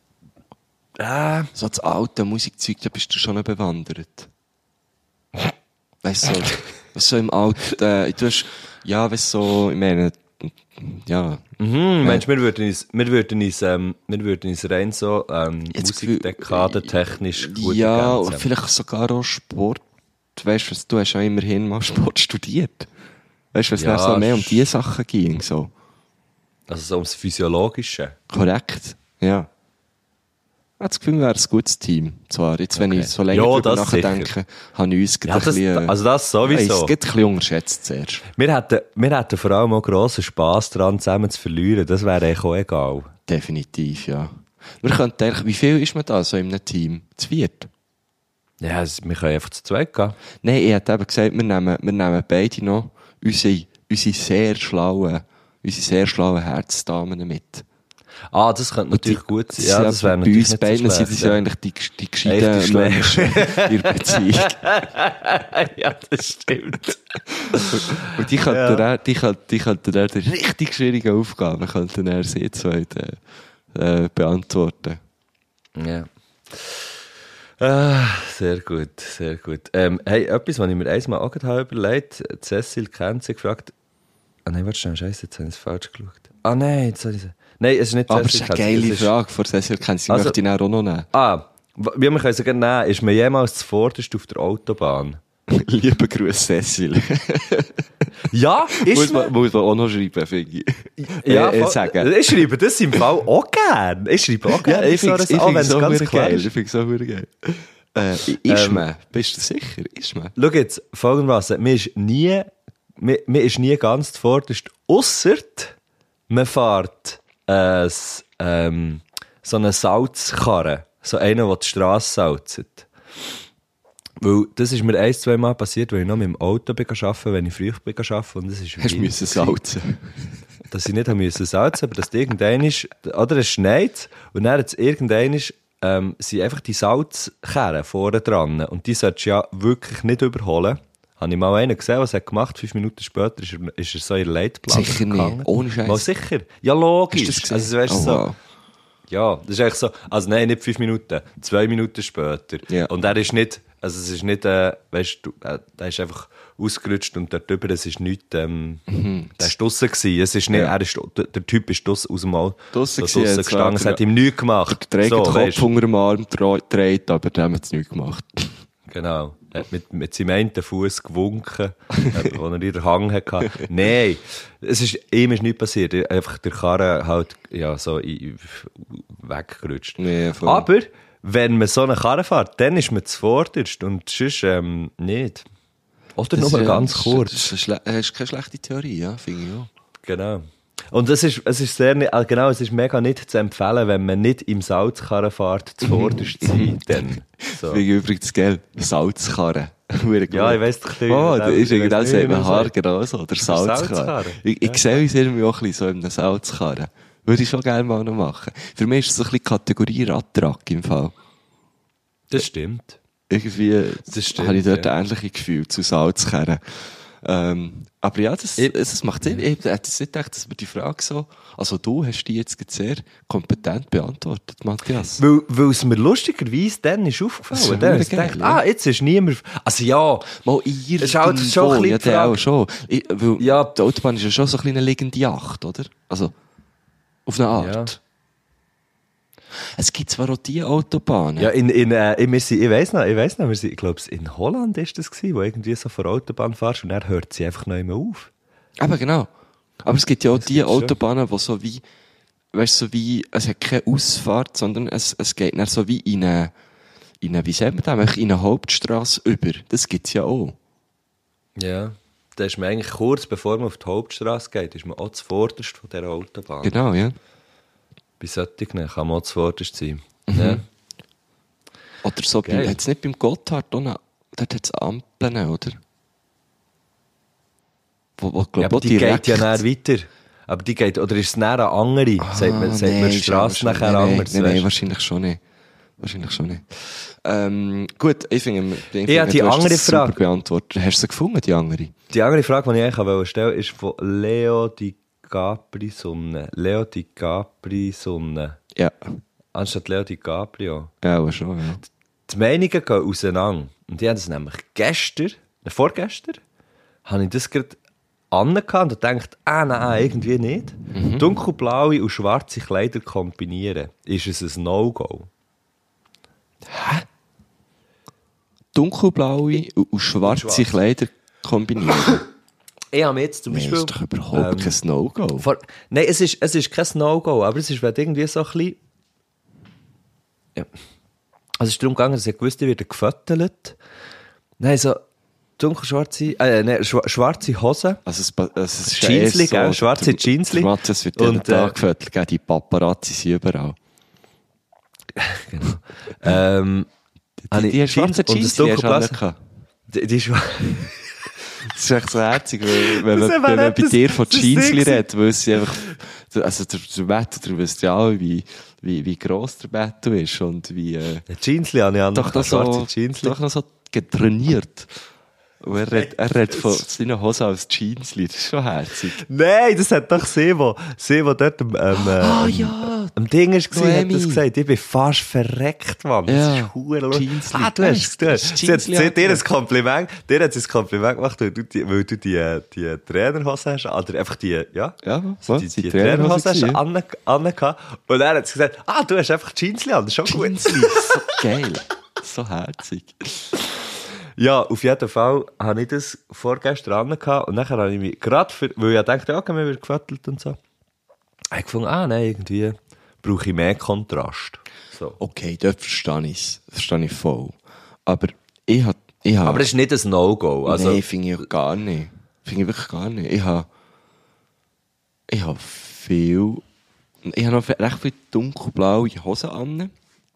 Äh, So das alte Musikzeug, da bist du schon noch bewandert. Weißt du, so, so im Alten, äh, du hast, ja, weißt du, so, ich meine, ja. mhm, meinst du, wir würden uns, wir würden uns, ähm, wir würden uns rein so ähm, Jetzt Gefühl- Musikdekade technisch gut Ja, ergänzen. oder vielleicht sogar auch Sport. Weißt du, was, du hast ja immerhin mal Sport studiert. Weißt du, was Ja, ja, so mehr um sch- diese Sachen ging, so. Also so ums Physiologische. Korrekt, ja. Ich habe das Gefühl, wir wären ein gutes Team. Zwar, jetzt, wenn Okay. ich so länger Ja, darüber das nachdenke, habe ich uns Ja, ein das, bisschen... also das Ja, sowieso. es geht ein bisschen unterschätzt zuerst. Wir hätten, wir hätten vor allem auch grossen Spass daran, zusammen zu verlieren. Das wäre eigentlich auch egal. Definitiv, ja. Wir könnten eigentlich, wie viel ist man da so in einem Team? Zu viert? Ja, es- wir können einfach zu zweit gehen. Nein, ich hätte eben gesagt, wir nehmen, wir nehmen beide noch unsere, unsere sehr schlauen, unsere sehr schlauen Herzdamen mit. Ah, das könnte natürlich gut sein. Ja, das wäre bei natürlich uns nicht beiden so sind das schlecht, ja ja. eigentlich die, die Echt gescheiten die Menschen in der Beziehung. Ja, das stimmt. Und die könnten dann, die könnten, die könnten dann die richtig schwierigen Aufgaben könnten dann sie zwei äh, äh, beantworten. Ja. Ah, sehr gut, sehr gut. Ähm, hey, etwas, was ich mir einmal auch gerade überlegt habe, Cecil kennt sie gefragt. Ah nein, warte schnell, scheiße, jetzt habe ich es falsch geschaut. Ah nein, jetzt habe ich es. Nein, es ist nicht Aber es Cecil ist eine Kenzie, geile es ist- Frage von Cecil Kenzie. Also- Möchte ich dann auch noch nehmen. Ah, w- wie wir können sagen, nein, ist man jemals zuvorderst auf der Autobahn? Liebe Grüße, Cecil. Ja, ist muss, man. man, muss man auch noch schreiben, finde ich. Ja, äh, äh, voll- sagen. Ich schreibe das im Fall auch gern. Ich schreibe auch Ja, gerne. ich finde es auch, wenn es ganz so klar geil. ist. Ich finde es so geil. Äh, ist Ähm, man? Bist du sicher? Ist man? Schau jetzt, folgendermaßen, mir ist nie, mir, mir ist nie ganz zuvorderst, ausser man fährt äh, ähm, so eine Salzkarre, so einen, der die Strasse salzt. Weil das ist mir ein, zwei Mal passiert, wenn ich noch mit dem Auto bin arbeiten, wenn ich früh bin arbeiten, und das ist Hast du wild müssen gewesen, salzen? dass ich nicht haben müssen salzen, aber dass irgendein ist, oder es schneit, und dann hat es irgendein ist, ähm, sind einfach die Salzkerren vorne dran. Und die solltest du ja wirklich nicht überholen. Habe ich mal einen gesehen, was er gemacht hat. Fünf Minuten später ist er, ist er so in der Leitplanke Sicher nicht. gegangen. Ohne Scheiß. Mal sicher. Ja, logisch. Hast du das gesehen? Also, weißt, du, Oh, so, wow. ja, das ist echt so. Also, nein, nicht fünf Minuten. Zwei Minuten später. Ja. Und er ist nicht, also, es ist nicht, äh, weißt du, äh, der ist einfach ausgerutscht und dort drüber, es ist nichts, ähm, der ist draussen gewesen. Es ist nicht, Ja. er ist, der, der Typ ist draussen aus dem Auto. Draussen so gewesen, draussen hat gestanden, es zwar- hat ihm nichts gemacht. Der trägt so, den weisst Kopf du. unter dem Arm dra- dreht, aber der hat es nicht gemacht. Genau. Er hat mit, mit seinem einen Fuß gewunken, äh, wo er in der Hang hatte. Nein, es ist, ihm ist nichts passiert. Einfach der Karren halt, ja, so in, weggerutscht. Nee, voll. Aber, wenn man so eine Karre fährt, dann ist man zuvorderst und sonst, ähm, nicht. Oder Das nur ist, ganz das kurz. Ist, das ist, eine schle- das ist keine schlechte Theorie, ja, finde ich auch. Genau. Und es ist, es ist sehr, ni- äh, genau, es ist mega nicht zu empfehlen, wenn man nicht im Salzkarren fährt, zuvorderst zu sein, dann. So. Finde ich übrigens geil. Salzkarre. Verdammt Ja, gut. ich weiss doch nicht. Oh, da ist Ich genau weiss das nicht, sagt man wie man Haar sagt. genau so. Der Salzkarre. Salzkarre. Ich, ich sehe uns irgendwie auch ein bisschen so in einem Salzkarre. Würde ich schon gerne mal noch machen. Für mich ist es so ein bisschen Kategorie Radtrack im Fall. Das stimmt. Irgendwie Das stimmt, habe ich dort ja. ähnliche Gefühle zu Salzkarren. Ähm, aber ja, das, Ich- das macht Sinn. Ich hätte jetzt nicht gedacht, dass wir die Frage so, also du hast die jetzt sehr kompetent beantwortet, Matthias. Weil, weil es mir lustigerweise dann ist Das aufgefallen. ist Dann habe verdammt ich gedacht, geil, ja. ah, jetzt ist niemand... Also ja, Mal ihr Das ist halt schon ein bisschen ja, die der Frage. auch schon. Ich, weil Ja. die Autobahn ist ja schon so ein eine liegende Yacht, oder? Also, auf eine Art. Ja. Es gibt zwar auch die Autobahnen. ja in, in, äh, wir sind, ich weiss noch, ich weiss noch, wir sind, ich glaube, in Holland ist das gewesen, wo irgendwie so vor der Autobahn fährst und dann hört sie einfach noch immer auf. Aber genau. Aber es gibt ja auch die gibt's schon. Autobahnen, wo so wie, weißt du, so wie, es hat keine Ausfahrt, sondern es, es geht dann so wie in eine, in eine, wie sagt man das, in eine Hauptstrasse über. Das gibt's ja auch. Ja. Da ist man eigentlich kurz bevor man auf die Hauptstraße geht, ist man auch zuvorderst von dieser Autobahn. Genau, ja. Bei solchen kann man auch zuvorderst sein. Ja. Oder so, bei, Geil. hat's nicht beim Gotthard auch noch, dort hat's Ampeln, oder? Wo, wo, glaub, Ja, aber auch die direkt- geht ja näher weiter. Aber die geht, oder ist es näher eine andere? sagt man, sagt man nein, die ist Straße aber nachher schon- nein, anders? Nein, nein, weisst? wahrscheinlich schon nicht. Wahrscheinlich schon nicht. Ähm, gut, ich finde, ich finde Ja, die du hast andere das super Frage. beantwortet. Hast du sie gefunden, die andere? Die andere Frage, die ich eigentlich wollte stellen, ist von Leo DiCapri Sonne. Leo DiCapri Sonne. Ja. Anstatt Leo DiCaprio. Ja, aber schon, ja. Die Meinungen gehen auseinander. Und die haben das nämlich gestern, ne, vorgestern, habe ich das gerade angehabt und dachte, ah, nein, irgendwie nicht. Mhm. Dunkelblaue und schwarze Kleider kombinieren. Ist es ein No-Go? Dunkelblaue und, und schwarze schwarz. Kleider kombinieren. Ich habe mir jetzt zum Nee, Beispiel... ist doch überhaupt ähm, kein No-Go. Vor, nein, es ist, es ist kein No-Go, aber es ist wenn irgendwie so ein bisschen... Ja. Also es ist darum gegangen, dass ich gewusst, ich werde gefüttert. Nein, so dunkelschwarze, äh, nein, schwa- schwarze Hosen. Also es, ba- also es ist Jeansli, eher gell? Schwarze der- Jeansli. Der Matthias wird jeden Und, Tag äh, gefüttert, gell? Die Paparazzi sind überall. Ähm, habe Die, ich die schwarzen und ein Jeans, die hast du dunkelblases- angehabt. Die, die schwa- Das ist echt so herzig, weil, wenn Das man, ist aber wenn man nicht bei das- dir von das Jeansli Ding. redet, weil sie einfach, also der, der Matthew, der wisst ja auch, wie, wie, wie gross der Matthew ist und wie, äh, Die Jeansli habe ich an. doch noch schwarze so, Jeansli. doch noch so getrainiert. Und er redet, er redet von seinen Hosen als Jeansli, das ist schon herzig. Nein, das hat doch Sevo. Sevo dort am, am, äh, Ah, am- ja. am Ding ist gewesen, hat Noemi. das gesagt. Ich bin fast verreckt, Mann. Das Ja. ist verdammt lustig. Jeansli. Ah, du Ja, hast, du das hast, ist sie hat, Jeansli sie hat dir ein angelegt. Kompliment, dir hat sie ein Kompliment gemacht, weil du die, weil du die, äh, die Trainerhose hast, oder einfach die, ja? Ja, was? Die, Die die Trainerhose Trainerhose hast du gewesen, ange- angehabt. Und dann hat sie gesagt, ah, du hast einfach Jeansli an, das ist schon gut. Jeansli, so geil. So herzig. Ja, auf jeden Fall habe ich das vorgestern angehabt und nachher habe ich mich gerade für, weil ich ja dachte, ja, wir werden gefüttert und so, habe ich gefunden, ah, nein, irgendwie brauche ich mehr Kontrast. So. Okay, dort verstehe ich es. Verstehe ich voll. Aber ich habe... Ich hab, Aber das ist nicht ein No-Go. Also, Nein, finde ich auch gar nicht. Finde ich wirklich gar nicht. Ich habe... Ich habe viel... Ich habe noch recht viele dunkelblaue Hosen an.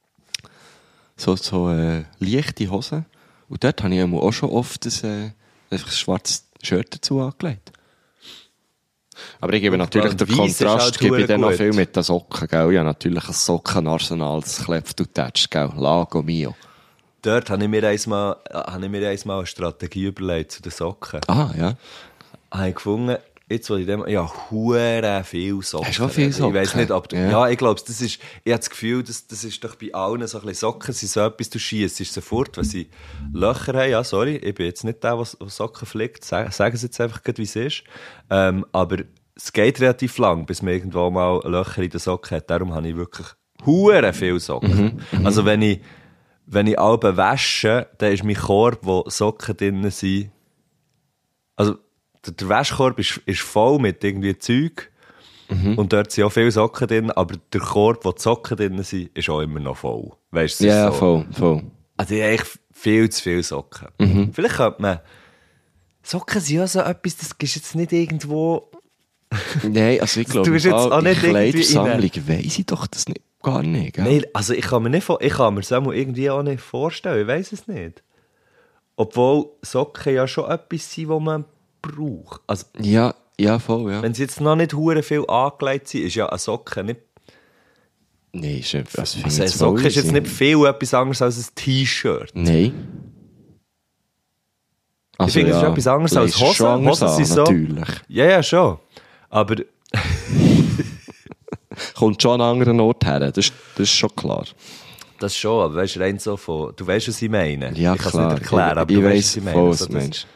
So, so äh, leichte Hosen. Und dort habe ich einmal auch schon oft ein, äh, einfach ein schwarzes Shirt dazu angelegt. Aber ich gebe natürlich und den weiss ist Kontrast, halt gebe ich dann noch gut. viel mit den Socken, gell? Ja, natürlich ein Sockenarsenal, das klebt und tätscht, gell? Lago mio. dort habe ich mir einmal, habe ich mir einmal eine Strategie überlegt zu den Socken. Ah, ja. Habe ich gefunden, jetzt wo ich dem, ja, hure viel Socken. Hast du auch viel Socken? Ich weiss nicht, ob du, Ja. ja, ich glaube, das ist, ich habe das Gefühl, das, das ist doch bei allen so ein bisschen Socken, sind so etwas, du schiessst sofort, wenn sie Löcher haben, ja, sorry, ich bin jetzt nicht der, der Socken fliegt, sag, sagen sie jetzt einfach gerade, wie es ist, ähm, aber es geht relativ lang, bis man irgendwo mal Löcher in den Socken hat, darum habe ich wirklich hure viel Socken. Mhm, also wenn ich, wenn ich alle wasche, dann ist mein Korb, wo Socken drin sind, also der, der Wäschkorb ist, ist voll mit irgendwie Zeug Mhm. und dort sind auch viele Socken drin, aber der Korb, wo die Socken drin sind, ist auch immer noch voll. Weißt du, es ist Ja, so. voll, voll. Also ich habe eigentlich viel zu viele Socken. Mhm. Vielleicht könnte man... Socken sind ja so etwas, das gibst jetzt nicht irgendwo... Nein, also ich glaube, Du bist jetzt auch die nicht irgendwie Kleidersammlung weiss ich doch das nicht, gar nicht, gell? Nein, also ich kann mir nicht vor- ich kann mir das auch irgendwie auch nicht vorstellen, ich weiss es nicht. Obwohl Socken ja schon etwas sind, was man braucht. Also Ja, ja, voll, ja. wenn sie jetzt noch nicht hure viel angelegt sind, ist ja eine Socke nicht... Nein, ist, ja- das finde ich Also eine jetzt voll Socke ist jetzt easy. nicht viel etwas anderes als ein T-Shirt. Nein. Also, ich finde, es ist ja, etwas anderes als legst du schon Hosen. anders Hosen sind an, so... natürlich. Ja, ja, schon. Aber... Kommt schon an einen anderen Ort her, das, ist- das ist schon klar. Das schon, aber weißt du, rein so von... Du weißt, was ich meine. Ja, ich kann es klar. nicht erklären, aber ich, du ich weißt, weiss was ich meine. voll, So, was du das- meinst.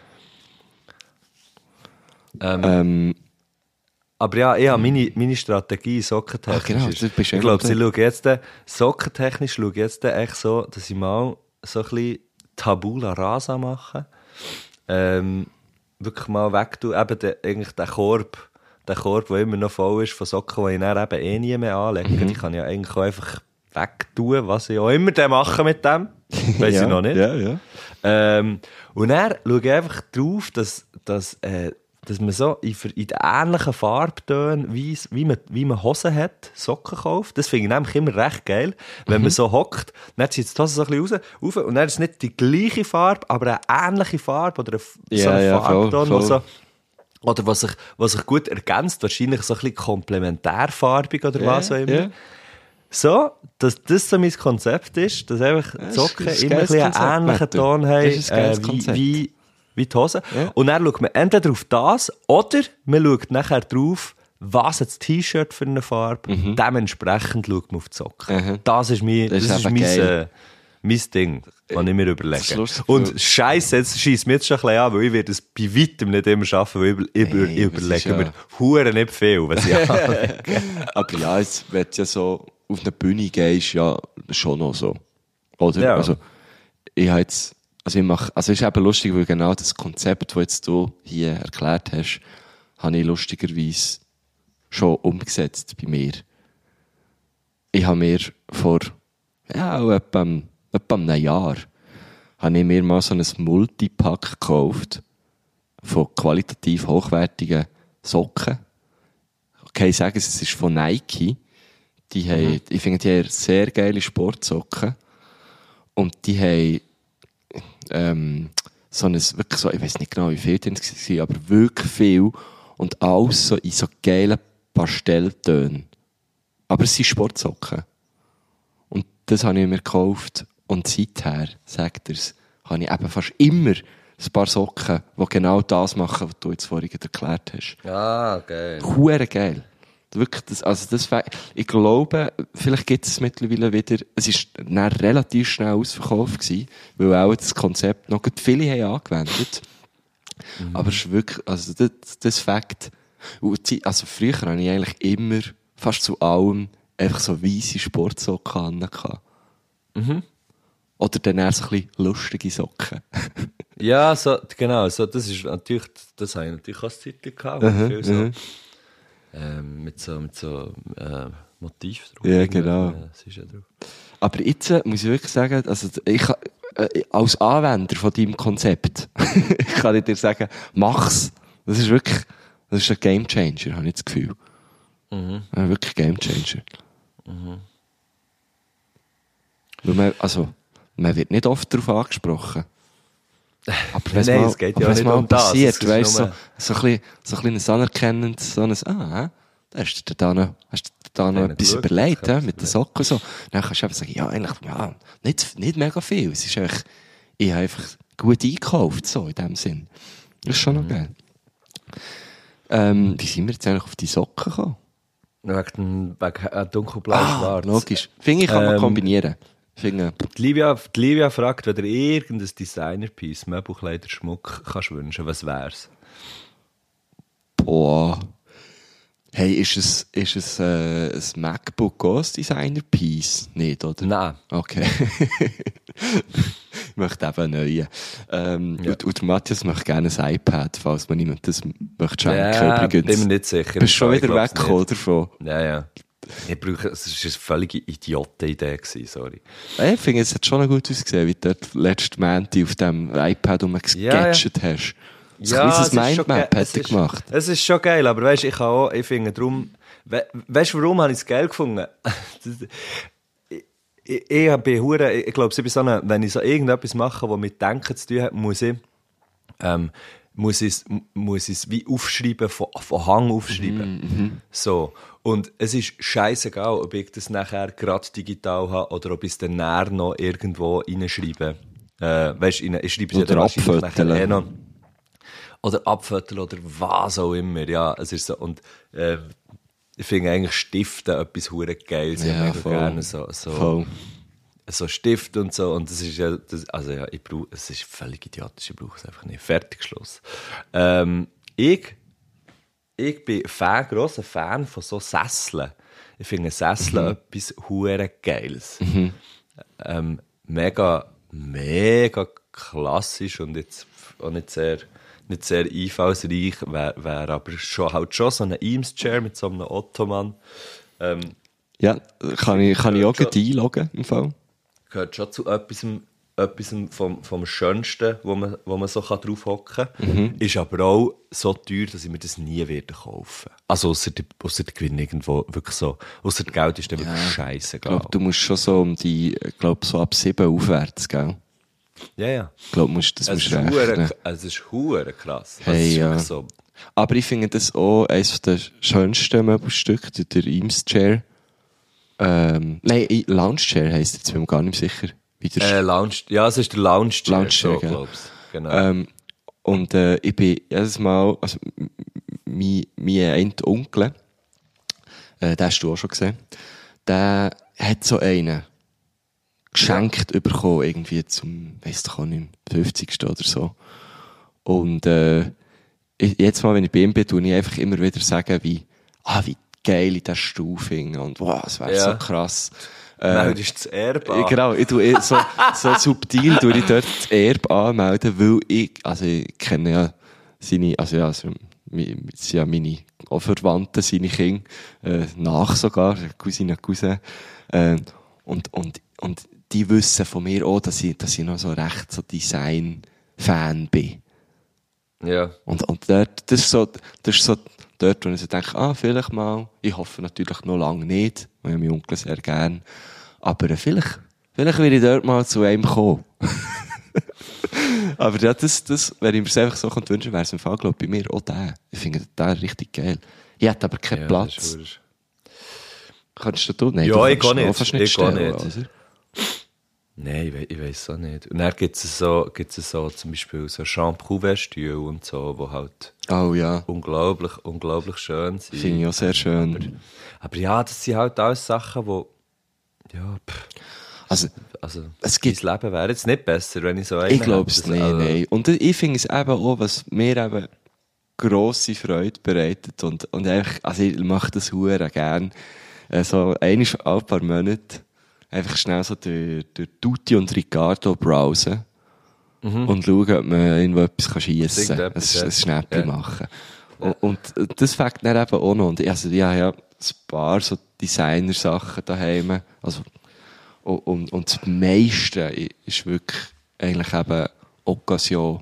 Ähm, Ähm, Aber ja, ich habe meine, meine Strategie sockentechnisch. Ach, genau, ist- du bist ich glaube, eigentlich- sie schauen jetzt, äh, sockentechnisch schaue ich jetzt äh, echt so, dass ich mal so ein bisschen Tabula Rasa mache. Ähm, wirklich mal weg tue, eben den, eigentlich den Korb, den Korb, der immer noch voll ist von Socken, die ich dann eben eh nie mehr anlege. Mhm. Die kann ich ja eigentlich auch einfach wegtun, was ich auch immer dann mache mit dem. Weiss ja, ich noch nicht. Ja, ja. Ähm, und dann schaue ich einfach drauf, dass, dass, äh, dass man so in, in den ähnlichen Farbtönen, wie, wie, man, wie man Hosen hat, Socken kauft. Das finde ich nämlich immer recht geil. Wenn Mhm. man so hockt, dann zieht die Hose so ein bisschen raus, rauf, und dann ist es nicht die gleiche Farbe, aber eine ähnliche Farbe oder eine, Ja, so ein ja, voll, Farbton, voll. wo so, oder was sich, was sich gut ergänzt, wahrscheinlich so ein bisschen komplementärfarbig oder Ja, was auch immer. ja. So, dass das so mein Konzept ist, dass einfach die ist- Socken das ist ein immer ein geiles bisschen einen Konzept, ähnlichen Matthew. Ton haben, Das ist ein geiles äh, wie, Konzept. wie, wie die Hose. Ja. Und dann schaut man entweder auf das, oder man schaut nachher drauf, was hat das T-Shirt für eine Farbe, dementsprechend schaut man auf die Socken. Mhm. Das ist mein, Das das ist ist eben mein, geil. äh, mein Ding, was ich mir Das überlege. ist lustig, weil- Und Scheiße, jetzt scheisst mir jetzt schon ein bisschen an, weil ich werde es bei weitem nicht immer schaffen, weil ich, über, über, Hey, ich das ist überlege ja- mir hure nicht viel, was ich anlege. Aber ja, jetzt wird ja so, auf eine Bühne gehst, ja, schon noch so. Oder? Ja. Also, ich habe jetzt, also ich mache, also es ist eben lustig, weil genau das Konzept, das jetzt du hier erklärt hast, habe ich lustigerweise schon umgesetzt bei mir. Ich habe mir vor, ja, auch etwa, etwa einem Jahr, habe ich mir mal so ein Multipack gekauft von qualitativ hochwertigen Socken. Okay, ich sage es, es ist von Nike. Die haben, ich finde, die haben sehr geile Sportsocken. Und die haben, ähm, so ein, wirklich so, ich weiß nicht genau, wie viel es war, aber wirklich viel. Und alles so in so geilen Pastelltönen. Aber es sind Sportsocken. Und das habe ich mir gekauft. Und seither, sagt er's, habe ich eben fast immer ein paar Socken, die genau das machen, was du jetzt vorhin erklärt hast. Ah, geil. Hure geil. Wirklich, das, also das, ich glaube, vielleicht gibt es mittlerweile wieder, es ist dann relativ schnell ausverkauft gewesen, weil auch das Konzept noch gut viele haben angewendet. Mhm. Aber es ist wirklich, also das, das Fakt, also früher habe ich eigentlich immer, fast zu allem, einfach so weisse Sportsocken angehabt. Mhm. Oder dann eher so ein bisschen lustige Socken. Ja, so, genau, so, das ist natürlich, das habe ich natürlich auch eine Zeit gehabt, wo viel so, ähm, mit so, mit so, äh, Motiv drauf. Ja, genau. Ja, das ist ja drauf. Aber jetzt äh, muss ich wirklich sagen, also ich, äh, als Anwender von deinem Konzept, ich kann dir sagen, mach's. Das ist wirklich, das ist ein Gamechanger, habe ich das Gefühl. Mhm. Ja, wirklich Gamechanger. Mhm. Weil man, also, man wird nicht oft darauf angesprochen. Aber wenn es Nein, mal, es geht aber ja wenn's nicht mal um das. passiert, Es ist weißt du, so, nur- so, ein bisschen, so ein kleines Anerkennendes, so ein, ah, da hast du dir da noch, hast du dir da noch Einer etwas geschaut, überlegt, das ja, kannst mit du den Socken so. Dann kannst du einfach sagen, ja, eigentlich, ja, nicht, nicht mega viel. Es ist einfach, ich habe einfach gut eingekauft, so, in dem Sinn. Das ist schon noch geil. Ähm, wie sind wir jetzt eigentlich auf die Socken gekommen? Wegen, wegen äh, dunkelblau Ah, schwarz. logisch. Finde ich, kann man Ähm, kombinieren. Finde, Die Livia, die Livia fragt, wenn du irgendein Designer-Piece, Möbelkleider, Schmuck kannst wünschen, was wär's? boah. Hey, ist es, ist es äh, ein MacBook Ghost Designer Piece? Nicht, oder? Nein. Okay. Ich möchte eben einen neuen. Ähm, Ja. und, und der Matthias möchte gerne ein iPad, falls man niemand das möchte schenken. Ja, übrigens. bin mir nicht sicher. Bist schon Ich wieder glaub's weggekommen davon? nicht. Ja, ja. Ich brauche, es war eine völlige Idioten-Idee gewesen, sorry. Hey, ich finde, es hat schon noch gut ausgesehen, wie du dort letzten Montag auf dem iPad rumgesketcht Ja, ja. hast. Ein es kleines ist schon Mindmap ge- hat es er ist- gemacht. Es ist schon geil, aber weißt, ich kann auch, ich finde drum, we, weißt du, warum habe ich es geil gefunden? ich, ich, ich bin hure, ich glaube, ich bin so eine, wenn ich so irgendetwas mache, was mit Denken zu tun hat, muss ich, ähm, muss ich es, muss ich es wie aufschreiben, von, von Hang aufschreiben. So. Und es ist scheißegal, ob ich das nachher gerade digital habe oder ob ich es dann näher noch irgendwo reinschreibe. Äh, weißt du, ich schreibe es ja Oder dann wahrscheinlich abfoteln. nachher eh noch. oder abfotografieren oder was auch immer, ja, es ist so, und, äh, ich finde eigentlich Stiften etwas hure Geiles, ich Ja, mag voll. gerne so, so, Voll. so Stift und so, und das ist ja, das, also ja, ich brauche, es ist völlig idiotisch, ich brauche es einfach nicht. Fertig, Schluss. Ähm, ich, ich bin Fan, grosser Fan von so Sesseln. Ich finde Sesseln Mhm. etwas hure Geiles. Ähm, mega, mega klassisch und jetzt auch nicht sehr, nicht sehr einfallsreich, wäre wär aber schon, halt schon so eine Eames-Chair mit so einem Ottoman. Ähm, Ja, kann ich, kann ich auch Schon. gleich einloggen, im Fall. gehört schon zu etwas, etwas vom, vom Schönsten, wo man, wo man so drauf hocken kann. Mhm. Ist aber auch so teuer, dass ich mir das nie werde kaufen. Also ausser der, ausser der Gewinn irgendwo wirklich so. Ausser der Geld ist dann wirklich scheiße. Ich glaube, du musst schon so um die, ich glaube, so ab sieben aufwärts, gell? Ja, ja. Ich glaube, musst, das Es musst ist du rechnen. hure- es ist hure krass. Also, Hey, es ist ja. wirklich so. Aber ich finde das auch eines der schönsten Möbelstücke, der- der Eames Chair. Ähm, nein, I- Lounge Chair heisst, jetzt bin ich mir gar nicht sicher, wie der Äh, Lounge, ja, es ist der Lounge Chair, Lounge Chair, so, gell? glaub's. Genau. Ähm, und äh, ich bin jedes Mal, also m- m- mein, mein ein Onkel, äh, den hast du auch schon gesehen, der hat so einen geschenkt bekommen, irgendwie zum, weiss doch auch nicht, fünfzigsten oder so. Und äh, ich- jetzt mal, wenn ich bei ihm bin, tue ich einfach immer wieder sagen, wie, ah, wie geil ich den Stuhl finde und wow, das wäre Ja. so krass. Nein, Äh, das ist das Erbe. ich- Genau, ich tue eh so, so subtil tue ich dort das Erbe anmelden, weil ich, also ich kenne ja seine, also ja, also, mi- es sind ja meine auch Verwandten, seine Kinder, äh, nach sogar, Cousine, Cousin, äh, und, und, und die wissen von mir auch, dass ich, dass ich noch so recht so Design-Fan bin. Ja. Und, und dort, das ist so, das ist so dort, wo ich so denke, ah, vielleicht mal, ich hoffe natürlich noch lange nicht, weil ich meinen Onkel sehr gern, aber äh, vielleicht, vielleicht will ich dort mal zu einem kommen. Aber ja, das, das, wenn ich mir das einfach so wünschen könnte, wäre es im Fall, glaube ich, bei mir auch der. Ich finde den richtig geil. Ich hätte aber keinen Ja, Platz. das ist hure- Kannst du tun? Nein, Ja, du ich kannst gehe noch nicht. fast Ich gehe stellen, nicht. oder? Nein, ich, we ich weiss auch nicht. Und dann gibt es so, gibt's so zum Beispiel so Shampoo-Stühle und so, die halt Oh ja, unglaublich, unglaublich schön sind. finde ich auch sehr schön. Aber ja, das sind halt alles Sachen, die, ja, pff, Also, also, Es gibt- mein Leben wäre jetzt nicht besser, wenn ich so einen ich glaube es hätte. nicht, Also, nein. Und ich finde es eben auch, was mir eben grosse Freude bereitet und, und einfach, also ich mache das hure gern, äh, so einmal alle paar Monate einfach schnell so durch, durch Tutti und Riccardo browsen und schauen, ob man irgendwo etwas kann schiessen kann, ein, Irgendetwas, ja. ein Schnäppchen Ja. machen. Und, und das fängt dann eben auch noch. Und ich- also, ja, ja, ein paar so Designer-Sachen daheim, also und, und, und das meiste i- ist wirklich eigentlich eben Occasion.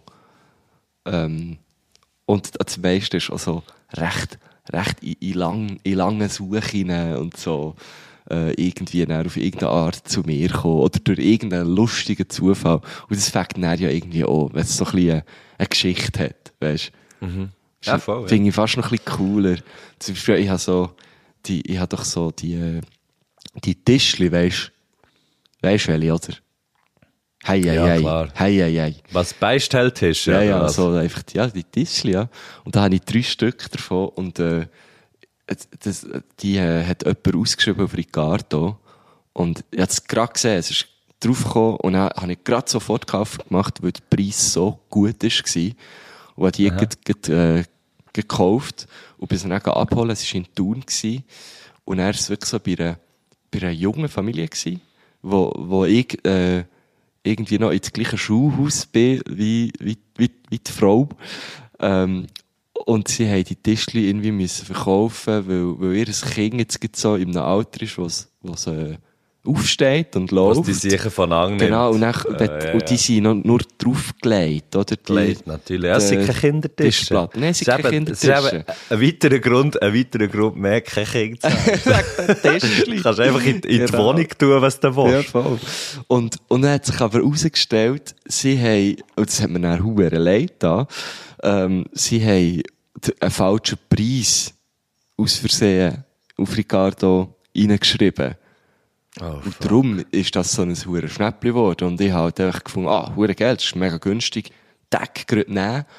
Ähm, und das meiste ist auch so recht, recht in, in, lang, in langen Suchen und so äh, irgendwie dann auf irgendeine Art zu mir kommen oder durch irgendeinen lustigen Zufall. Und das fängt dann ja irgendwie auch, wenn es so ein bisschen eine, eine Geschichte hat, weißt du? Ja, voll, ja. Finde ich fast noch ein bisschen cooler. Zum Beispiel, ich habe so, die, ich habe doch so die, äh, die Tischli, weisst du? Weisst du welche, oder? Hei, hei, Ja, hei. klar. Hei, hei, hei. Was Beistelltisch? Ja, oder ja, was? so einfach, die- ja, die Tischli, ja. Und da habe ich drei Stück davon und, äh, das, das, die äh, hat jemand ausgeschrieben auf Riccardo. Und ich habe es gerade gesehen, es ist draufgekommen und dann habe ich gerade sofort Kauf gemacht, weil der Preis so gut war. Und habe die grad, grad, äh, gekauft und bis dann abholen. Es war in Thun. Gewesen. Und er war es wirklich so bei einer, bei einer jungen Familie, gewesen, wo, wo ich äh, irgendwie noch ins gleiche Schulhaus bin wie, wie, wie, wie die Frau. Ähm, und sie haben die Tischli irgendwie müssen verkaufen, weil, weil ihr Kind jetzt gerade so in einem Alter ist, wo es, wo es äh, aufsteht und läuft. Was die sicher von anderen Genau, und, dann, Äh, ja, und die ja. sind noch, nur draufgelegt, oder? Die, Gelegt, natürlich. Ja, es sind die keine Kindertische. Tischplatten. Nein, es sind Es ist keine eben- es ist Kindertische. eben ein weiterer Grund, ein weiterer Grund mehr, kein Kind zu haben. Tischli. Du kannst einfach in, in die Genau. Wohnung tun, was du Ja, willst. voll. Und, und dann hat sich aber herausgestellt, sie haben, und das hat mir dann verdammt leid da, ähm, sie haben d- einen falschen Preis aus Versehen auf Riccardo reingeschrieben. Oh, Und darum ist das so ein hure Schnäppli geworden. Und ich habe halt einfach gefunden, ah, hure Geld, das ist mega günstig. Deck gerade nehmen.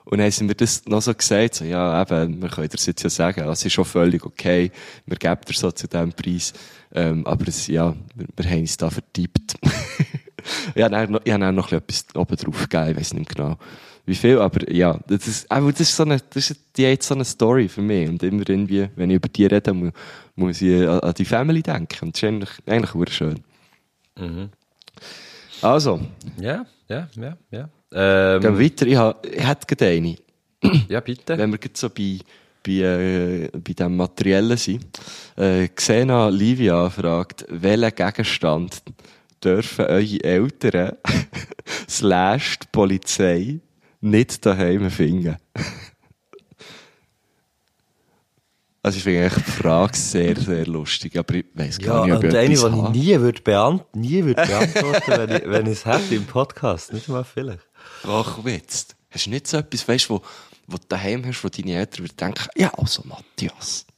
Und dann haben wir das noch so gesagt, so, ja, eben, wir können das jetzt ja sagen, es ist schon völlig okay, wir geben dir so zu diesem Preis, ähm, aber es, ja, wir, wir haben uns da vertippt. Ich habe dann noch, ich habe dann noch etwas oben drauf gegeben, ich weiss nicht genau, wie viel, aber ja, das ist, aber das ist so eine, das ist die jetzt so eine Story für mich. Und immer irgendwie, wenn ich über die rede, muss, muss ich an, an die Family denken. Und das ist eigentlich, eigentlich wunderschön. Mhm. Also. Ja, ja, ja, ja. Ähm, Gehen wir weiter. Ich, habe, ich hätte gerade eine. Ja, bitte. Wenn wir gerade so bei, bei, äh, bei dem Materiellen sind. Äh, Xena Livia fragt, welchen Gegenstand dürfen eure Eltern slash die Polizei nicht daheim finden? Also ich finde eigentlich die Frage sehr, sehr lustig, aber ich weiss gar Ja, nicht, ob und ich eine, die etwas ich habe. nie, würde beant nie würde beantworten wenn ich wenn ich es hätte im Podcast. Nicht mal vielleicht. Ach, jetzt. Hast du nicht so etwas, weißt, wo, wo du daheim hast, wo deine Eltern würden denken, ja, also Matthias.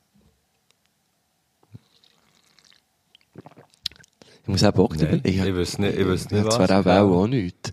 Ich muss eben auch nicht Nein, überlegen. ich wüsste nicht, ich wüsste nicht, Das was. wäre auch, auch, auch nichts.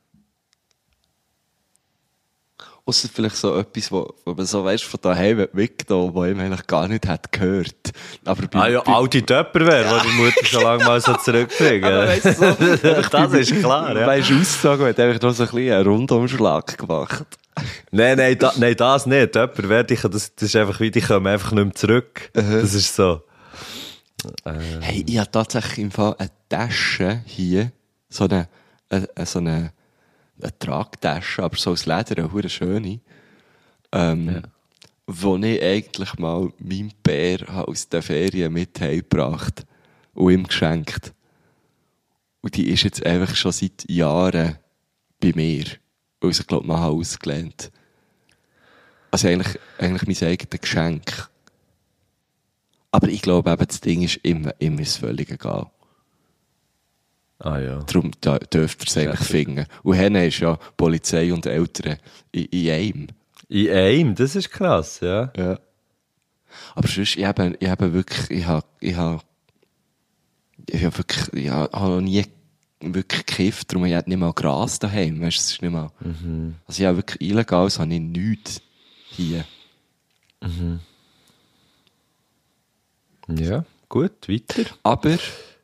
Ausser vielleicht so etwas, wo, wo man so, weißt, von daheim weggenommen, wo ihm eigentlich gar nicht hat gehört. Aber bei, Ah ja, bei, alte Töpperware, ja. Die die Mutter schon lange mal so zurückbringen. Aber weißt du, so, das ist klar, ja. Weißt du, ausgezogen, hat einfach noch so ein bisschen einen Rundumschlag gemacht. Nein, nein, da, nein, das nicht. Töpperware, die, das, das ist einfach wie, die kommen einfach nicht mehr zurück. Uh-huh. Das ist so. Ähm. Hey, ich habe tatsächlich im Fall eine Tasche hier, so eine, eine, so eine, eine Tragtasche, aber so aus Leder, eine hure schöne, ähm, ja. wo ich eigentlich mal meinem Bär aus den Ferien mit heimgebracht und ihm geschenkt. Und die ist jetzt einfach schon seit Jahren bei mir, weil ich, glaube mal ausgelehnt. Also eigentlich, eigentlich mein eigenes Geschenk. Aber ich glaube eben, das Ding ist immer, immer ist völlig egal. Ah ja. Darum da dürft ihr es eigentlich finden. Und dann ist ja Polizei und Eltern in, in einem. In einem? Das ist krass, ja. Ja. Aber sonst, ich habe, ich habe wirklich, ich habe, ich habe, ich habe wirklich, ich habe noch nie wirklich gekifft, darum habe ich nicht mal Gras daheim, weißt du, es ist nicht mal, mhm. Also ich habe wirklich illegal, so habe ich nichts hier. Mhm. Ja, gut, weiter. Aber,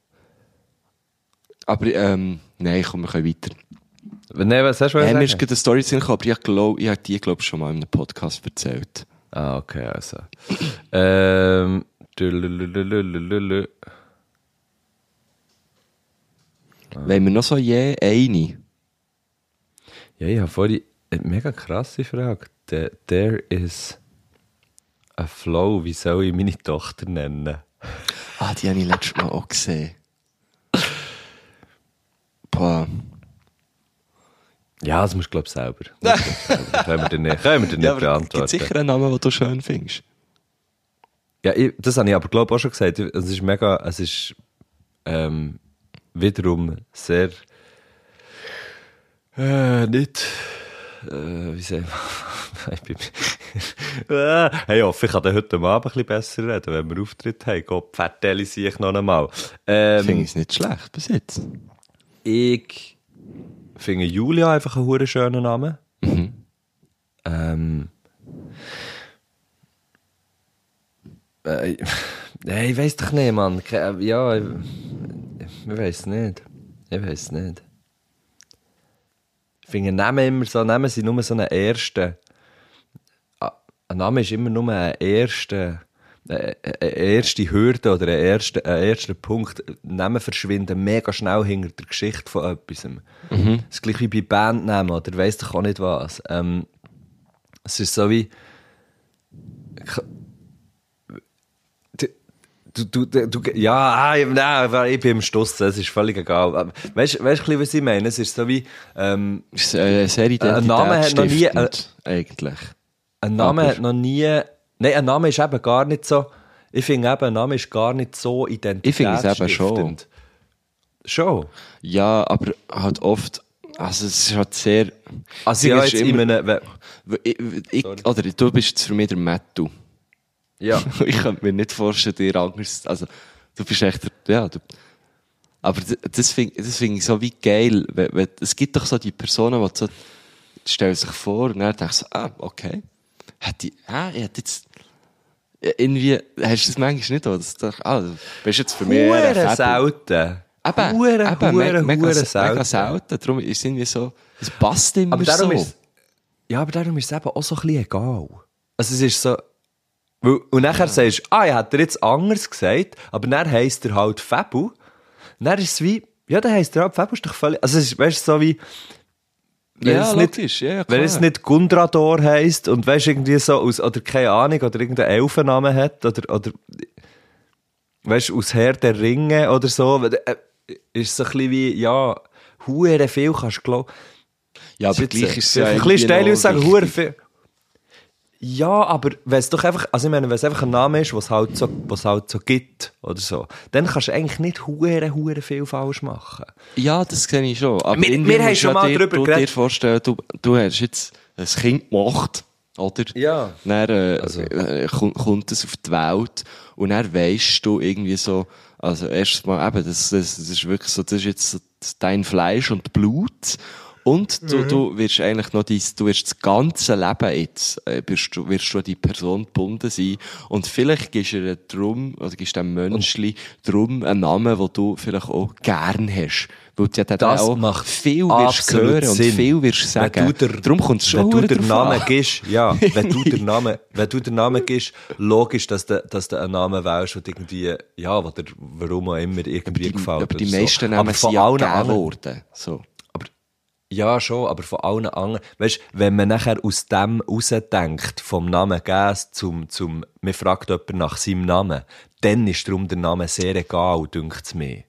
aber, ähm, nein, komm, wir können weiter. Nein, was hast du sagen? Mir ist gerade eine Story gekommen, aber ich glaube, ich habe die, glaube ich, schon mal in einem Podcast erzählt. Ah, okay, also. ähm, dülülülülülülü. Ah. Wollen wir noch so je eine? Ja, ich habe vorhin eine mega krasse Frage. There, there is a flow, wie soll ich meine Tochter nennen? Ah, die habe ich letztes Mal auch gesehen. Boah. Ja, das musst du, glaube ich, selber. selber. Können wir dir nicht, können wir dir nicht ja, beantworten. Es gibt sicher einen Namen, den du schön findest. Ja, ich, das habe ich aber, glaube ich, auch schon gesagt. Es ist mega, es ist ähm, wiederum sehr äh, nicht äh, wie sagen wir ich bin äh, hey, ich hoffe, ich kann heute Abend ein bisschen besser reden, wenn wir Auftritt haben. Gott, vertelle ich sich noch einmal. Ähm, finde ich es nicht schlecht bis jetzt. Ich finde Julia einfach einen hure schönen Namen. Mhm. Ähm, äh, ich weiss doch nicht, Mann. Ja, ich, ich weiss nicht. Ich weiss nicht. Ich finde Namen immer so, Namen sind nur so einen ersten. Ein Name ist immer nur ein erster, eine erste Hürde oder ein erster, ein erster Punkt. Namen verschwinden mega schnell hinter der Geschichte von etwas. Mhm. Das ist gleich wie bei Bandnamen oder weiss doch auch nicht was. Ähm, es ist so wie Du, du, du, ja, nein, ich bin im Stuss, es ist völlig egal. Weißt du, was ich meine? Es ist so wie, ähm, es ist eine sehr ein Name hat noch nie, äh, eigentlich. Ein Name aber. hat noch nie, nein, ein Name ist eben gar nicht so, ich finde eben, ein Name ist gar nicht so identitätsstiftend. Ich finde es eben schon. Schon? Ja, aber halt oft, also es ist halt sehr, also ja, jetzt immer, in einem, ich, ich, oder du bist für mich der Mattu. Ja. Ich könnte mir nicht vorstellen, dir anders, also, du bist echt, ja, du, aber das finde das find ich so wie geil, weil, weil, es gibt doch so die Personen, die so, stelle sich vor und dann denke ich so, ah, okay. Hätte ich, ah, ich hätte jetzt, irgendwie, hast du das manchmal nicht, oder? Das, ah, du bist jetzt für mich eher Hure ein Fabel. selten. Eben, Hure, eben, hure, mega, mega, hure mega selten. selten. Darum ist es irgendwie so, es passt immer Aber darum so. ist, ja, aber darum ist es eben auch so ein bisschen egal. Also es ist so, weil, und nachher ja. sagst du, ah, ich hätte dir jetzt anders gesagt, aber dann heisst er halt Fabu. Und dann ist es wie, ja, dann heisst er halt Fabu, ist doch völlig, also es ist, weißt du, so wie, wenn Ja, es logisch, nicht, ja, klar. wenn es nicht Gundrador heisst und weißt irgendwie so aus, oder keine Ahnung, oder irgendeinen Elfennamen hat, oder, oder, weißt du, aus Herr der Ringe oder so, äh, ist so ein bisschen wie, ja, hure viel kannst du glauben. Ja, aber Jetzt, gleich ist es äh, ja ein bisschen steil noch aussagen, wichtig. hure viel. Ja, aber wenn es doch einfach, also ich meine, wenn es einfach ein Name ist, was es halt so, was halt so gibt, oder so, dann kannst du eigentlich nicht hure, hure viel falsch machen. Ja, das sehe ich schon. Aber Wir- irgendwie wir haben musst schon ja mal dir, drüber du geredet. dir vorstellen, du, du hast jetzt ein Kind gemacht, oder? Ja. Dann äh, Also. äh, kommt, kommt es auf die Welt und dann weisst du irgendwie so, also erstens mal eben, das, das, das ist wirklich so, das ist jetzt so dein Fleisch und Blut. Und du, Mhm. du wirst eigentlich noch dies, du wirst das ganze Leben jetzt, äh, wirst du, wirst du an die Person gebunden sein. Und vielleicht gibst du ihr drum, oder gibst dem Menschli drum einen Namen, den du vielleicht auch gern hast. Weil du ja dann Das auch macht viel wirst absolut hören und Sinn. viel wirst sagen. Wenn du der, Drum kommt es schon wenn du verdammt den drauf Namen an. gibst, ja, wenn du den Namen, wenn du den Namen gibst, logisch, dass du, dass du einen Namen wählst, der irgendwie, ja, wo dir, warum auch immer irgendwie Die, gefällt. aber die oder meisten so. Namen Aber sind von ja allen gegeben anderen, worden. So. ja, schon, aber von allen anderen, weißt du, wenn man nachher aus dem rausdenkt, vom Namen Gas zum, zum, man fragt jemanden nach seinem Namen, dann ist darum der Name sehr egal, dünkt's mir.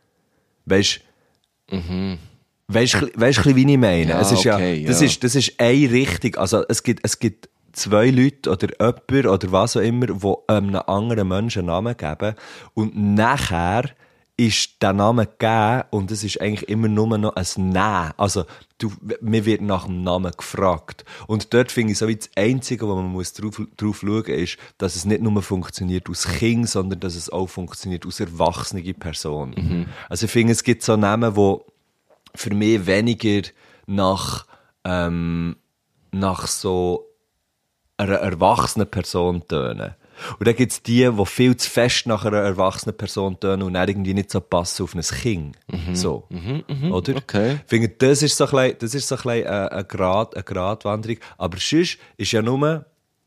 Weißt du, Mhm. Weißt du, weißt du, wie ich meine? Ja, es ist okay, ja, das ja. ist, das ist eine Richtung. Also, es gibt, es gibt zwei Leute oder jemand oder was auch immer, die einem anderen Menschen einen Namen geben. Und nachher ist der Name gegeben und es ist eigentlich immer nur noch ein Nein. Also, du, mir wird nach dem Namen gefragt. Und dort finde ich so wie das Einzige, wo man muss drauf, drauf schauen muss, ist, dass es nicht nur funktioniert aus Kind, sondern dass es auch funktioniert aus erwachsener Person. Mhm. Also, ich finde, es gibt so Namen, die für mich weniger nach, ähm, nach so einer erwachsenen Person tönen. Und dann gibt es die, die viel zu fest nach einer erwachsenen Person tönen und dann irgendwie nicht so passen auf ein Kind. So. Oder? Okay. Ich finde, das ist so ein bisschen, das ist so ein bisschen eine, eine, Grad, eine Gratwanderung. Aber sonst ist ja nur,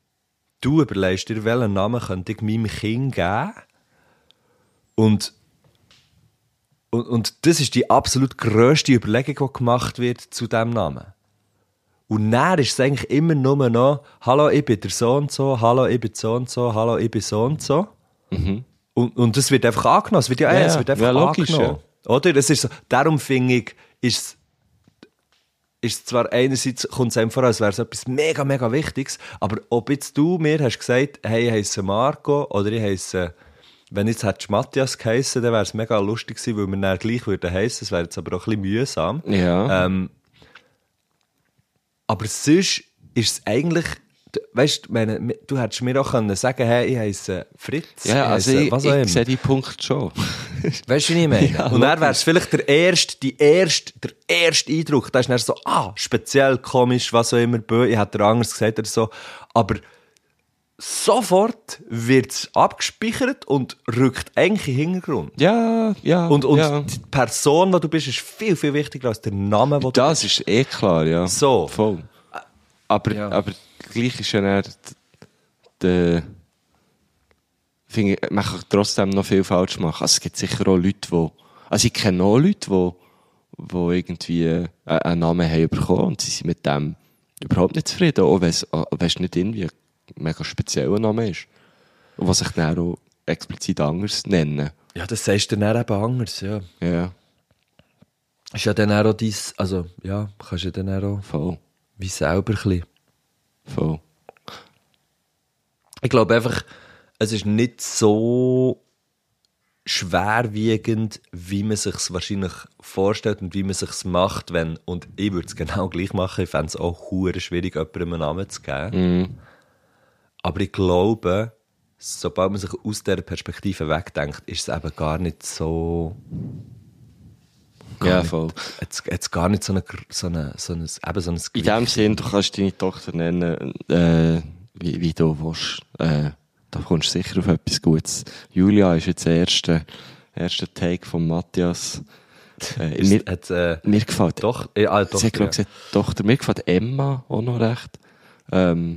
du überlegst dir, welchen Namen könnte ich meinem Kind geben? Und Und, und das ist die absolut grösste Überlegung, die gemacht wird zu diesem Namen. Und dann ist es eigentlich immer nur noch, hallo, ich bin der so und so, hallo, ich bin so und so, hallo, ich bin so und so. Mhm. Und, und das wird einfach angenommen. Es wird ja, Ja, es wird einfach ja, logisch, angenommen. Oder? Das ist so, darum finde ich, ist ist zwar einerseits, kommt es einem vor, als wäre es etwas mega, mega Wichtiges, aber ob jetzt du mir hast gesagt, hey, ich heisse Marco, oder ich heisse, wenn jetzt hättest Matthias geheissen, dann wäre es mega lustig gewesen, weil wir dann gleich würden heissen, es wäre jetzt aber auch ein bisschen mühsam. Ja. Ähm, aber sonst ist es eigentlich, weißt du, meine, du hättest mir auch können sagen, hey, ich heisse Fritz. Ja, also heisse, ich, was auch immer. ich sehe die Punkt schon. Weißt du, wie ich meine? Ja, und dann logisch. wäre es vielleicht der erste, die erste, der erste Eindruck. Da ist dann so, ah, speziell, komisch, was auch immer, bö, ich hätte dir anders gesagt oder so. Aber sofort wird es abgespeichert und rückt eigentlich in den Hintergrund. Ja, ja. Und, und ja. die Person, die du bist, ist viel, viel wichtiger als der Name, den du Das ist eh klar, ja. So. Voll. Aber, Ja. aber gleich ist ja dann der... Finde ich, man kann trotzdem noch viel falsch machen. Also es gibt sicher auch Leute, die... Also ich kenne auch Leute, die, die irgendwie äh, einen Namen haben bekommen und sie sind mit dem überhaupt nicht zufrieden, auch wenn es, auch wenn es nicht irgendwie ein mega spezieller Name ist. Und was sich dann auch explizit anders nennen. Ja, das sagst du dann eben anders, ja. Ja, Ist ja dann auch dein, also, ja, kannst du dann auch voll. wie selber ein bisschen. Voll. Ich glaube einfach, es ist nicht so schwerwiegend, wie man sich es wahrscheinlich vorstellt und wie man sich es macht, wenn, und ich würde es genau gleich machen, ich fände es auch hure schwierig, jemandem einen Namen zu geben. Mhm. Aber ich glaube, sobald man sich aus dieser Perspektive wegdenkt, ist es eben gar nicht so gar Ja, nicht, voll. Jetzt, jetzt gar nicht so eine, so eine, so eine, eben so ein In dem Sinn, du kannst deine Tochter nennen, äh, wie, wie du willst. Äh, da kommst du sicher auf etwas Gutes. Julia ist jetzt der erste, erste Take von Matthias. Äh, Ist, mir, hat, äh, mir gefällt. doch, äh, ah, doch, Sie hat, glaub, ja. gesagt, Tochter. Mir gefällt Emma auch noch recht. Ähm,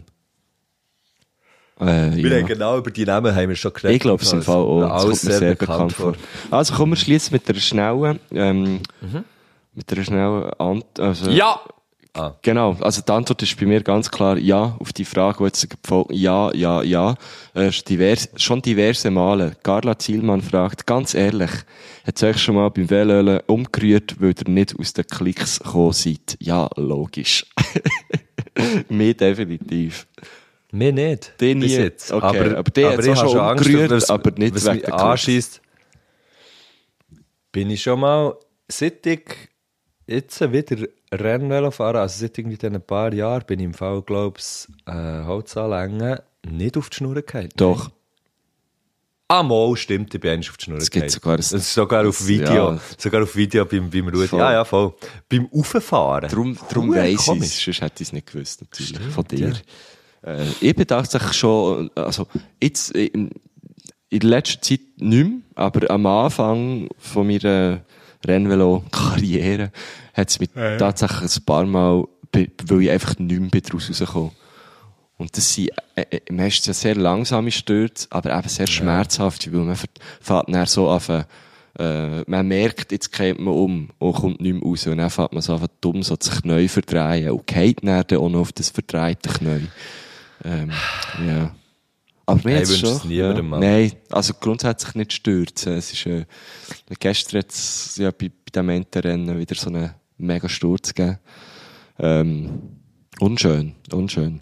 äh, Wir ja. haben genau über die Namen haben wir schon geredet. Ich glaube, es ist im Fall auch. Das Alles kommt mir sehr, sehr bekannt, bekannt vor. Also kommen wir schließen mit der schnellen, ähm, mit der schnellen Ant also, Ja! Ah. Genau, also die Antwort ist bei mir ganz klar ja, auf die Frage, die jetzt gefolgt, ja, ja, ja. Äh, divers, schon diverse Male. Carla Zielmann fragt, ganz ehrlich, hat es euch schon mal beim Velölen umgerührt, weil ihr nicht aus den Klicks gekommen seid? Ja, logisch. Mir definitiv. Mir nicht. Den bis nie. jetzt. Okay, aber, aber der hat's auch ich habe schon Angst, umgerührt, was- aber nicht was wegen mich der Klicks. anschießt. Bin ich schon mal, seit ich jetzt wieder Rennvelo fahre, also seit irgendwie ein paar Jahren, bin ich im Fall, glaube ich, äh, Holzanlängen nicht auf die Schnur gefallen. Doch. Ah, mal, stimmt, ich bin eigentlich auf die Schnur Es gibt gefallen. sogar ein- Es ist sogar auf Video. Ja. Sogar auf Video beim, beim Rudi. Voll. Ja, ja, voll. Beim Auffahren. Darum, darum Hure weiss ich komisch. es, sonst hätte ich es nicht gewusst, natürlich, von dir. Äh, ich bin tatsächlich schon, also, jetzt, in, in letzter Zeit nicht mehr, aber am Anfang von meiner Rennvelo-Karriere hat es mich tatsächlich ein paar Mal, be- weil ich einfach nicht mehr daraus rausgekommen. Und das sind äh, äh, meistens ja sehr langsame Stürze, aber eben sehr schmerzhaft, weil man fährt dann so auf eine, äh, man merkt, jetzt geht man um und kommt nicht mehr raus. Und dann fährt man so einfach dumm so das Knie verdrehen und geht dann auch noch auf das verdrehte Knie. Ähm, ja. Aber mir Hey, hat's wünschst schon, es niemandem, Mann. Nein, also grundsätzlich nicht stürzen. Es ist, äh, gestern hat es ja bei, bei dem Entenrennen wieder so einen mega Sturz gegeben. Ähm, unschön, unschön.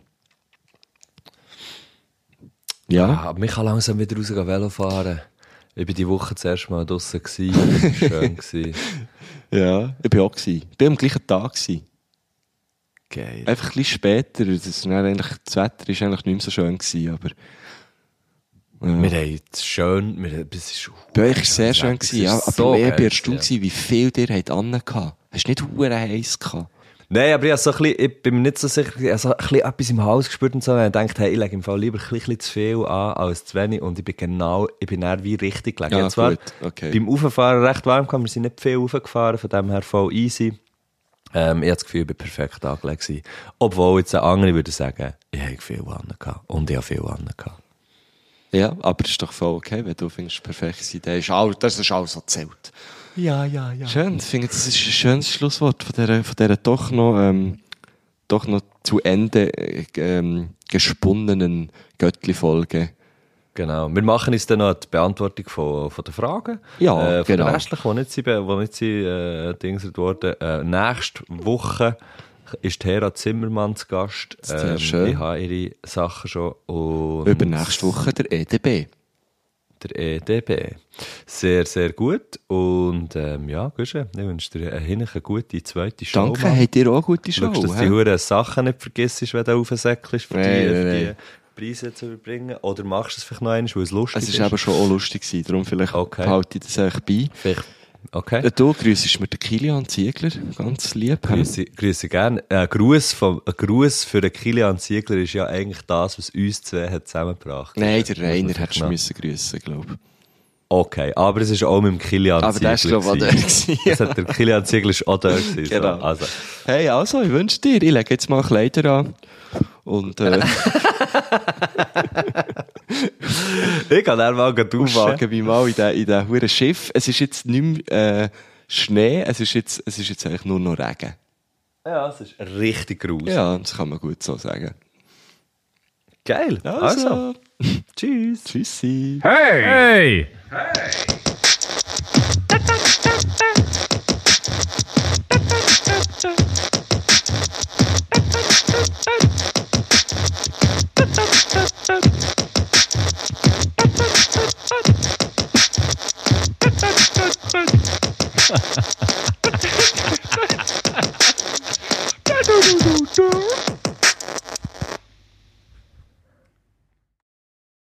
Ja. Ja, aber ich kann langsam wieder rausgehen Velo fahren. Ich war die Woche das erste Mal draussen. Schön gewesen. Ja, ich war auch. gewesen. Ich war am gleichen Tag. gewesen. Geil. Einfach ein bisschen später. Das, ist dann eigentlich, das Wetter war eigentlich nicht mehr so schön, gewesen, aber... Ja. Wir haben es schön, wir, es ist Bei euch war es sehr schön, Es gewesen, ja, ist aber so ich geil war erstaunt, gewesen, gewesen, wie viel ihr habt angehabt. Hast du nicht hure heiß gehabt? Nein, aber ich, so ein bisschen, ich bin mir nicht so sicher, ich habe so ein bisschen etwas im Hals gespürt und so, und ich dachte, hey, ich lege im Fall lieber ein bisschen zu viel an als zu wenig, und ich bin genau, ich bin dann wie richtig gelegen. Ja, Ja, zwar gut, okay. beim Auffahren recht warm gekommen, wir sind nicht viel aufgefahren, von dem her voll easy. Ähm, ich habe das Gefühl, ich bin perfekt angelegt gewesen. Obwohl jetzt ein andere würde sagen, ich habe viel angehabt und ich habe viel angehabt. Ja, aber das ist doch voll okay, wenn du findest, perfekt sein. Das ist alles, das ist alles erzählt. Ja, ja, ja. Schön, ich finde, das ist ein schönes Schlusswort von dieser, von dieser doch noch, ähm, doch noch zu Ende äh, ähm, gesponnenen Göttli-Folge. Genau. Wir machen uns dann noch die Beantwortung von, von den Fragen. Ja, äh, von genau. den restlichen, die nicht, sind, die nicht sind, äh, Dings wurden. Äh, nächste Woche ist Hera Zimmermann zu Gast. Sehr schön. Ich habe ihre Sachen schon. Und Übernächste Woche der E D B. Der E D B. Sehr, sehr gut. Und ähm, ja, Guschen, ich wünsche dir eine, eine gute zweite Show. Danke, Mann. habt ihr auch eine gute Show? Schaust, dass du hä? die huren Sachen nicht vergisst, wenn du aufsäckelst, für, Nein, die, nein, für nein. die Preise zu überbringen. Oder machst du es vielleicht noch einmal, weil es lustig Es ist. war eben schon auch lustig gewesen, darum vielleicht Okay. behalte ich das eigentlich bei. Vielleicht. Okay. Äh, Du grüssest mir den Kilian Ziegler, ganz lieb. hä? Grüße, grüße gerne. Ein Gruß, vom, ein Gruß für den Kilian Ziegler ist ja eigentlich das, was uns zwei hat zusammengebracht. Nein, der Muss man Rainer vielleicht hättest du noch- müssen grüssen, glaube ich. Okay, aber es ist auch mit dem Kilian Aber der ist, Ziegler. glaube ich, auch da gewesen. gewesen. Das hat der Kilian Ziegler ist auch da gewesen. Genau. So. Also. Hey, also, ich wünsche dir, ich lege jetzt mal Kleider an. Und, äh, Ich kann dann mal duschen. aufwagen wie mal in diesem in diesem huren Schiff. Es ist jetzt nicht mehr, äh, Schnee, es ist jetzt, es ist jetzt eigentlich nur noch Regen. Ja, es ist richtig gruselig. Ja, das kann man gut so sagen. Geil. Also. Also, Tschüss. tschüssi. Hey! Ha ha ha!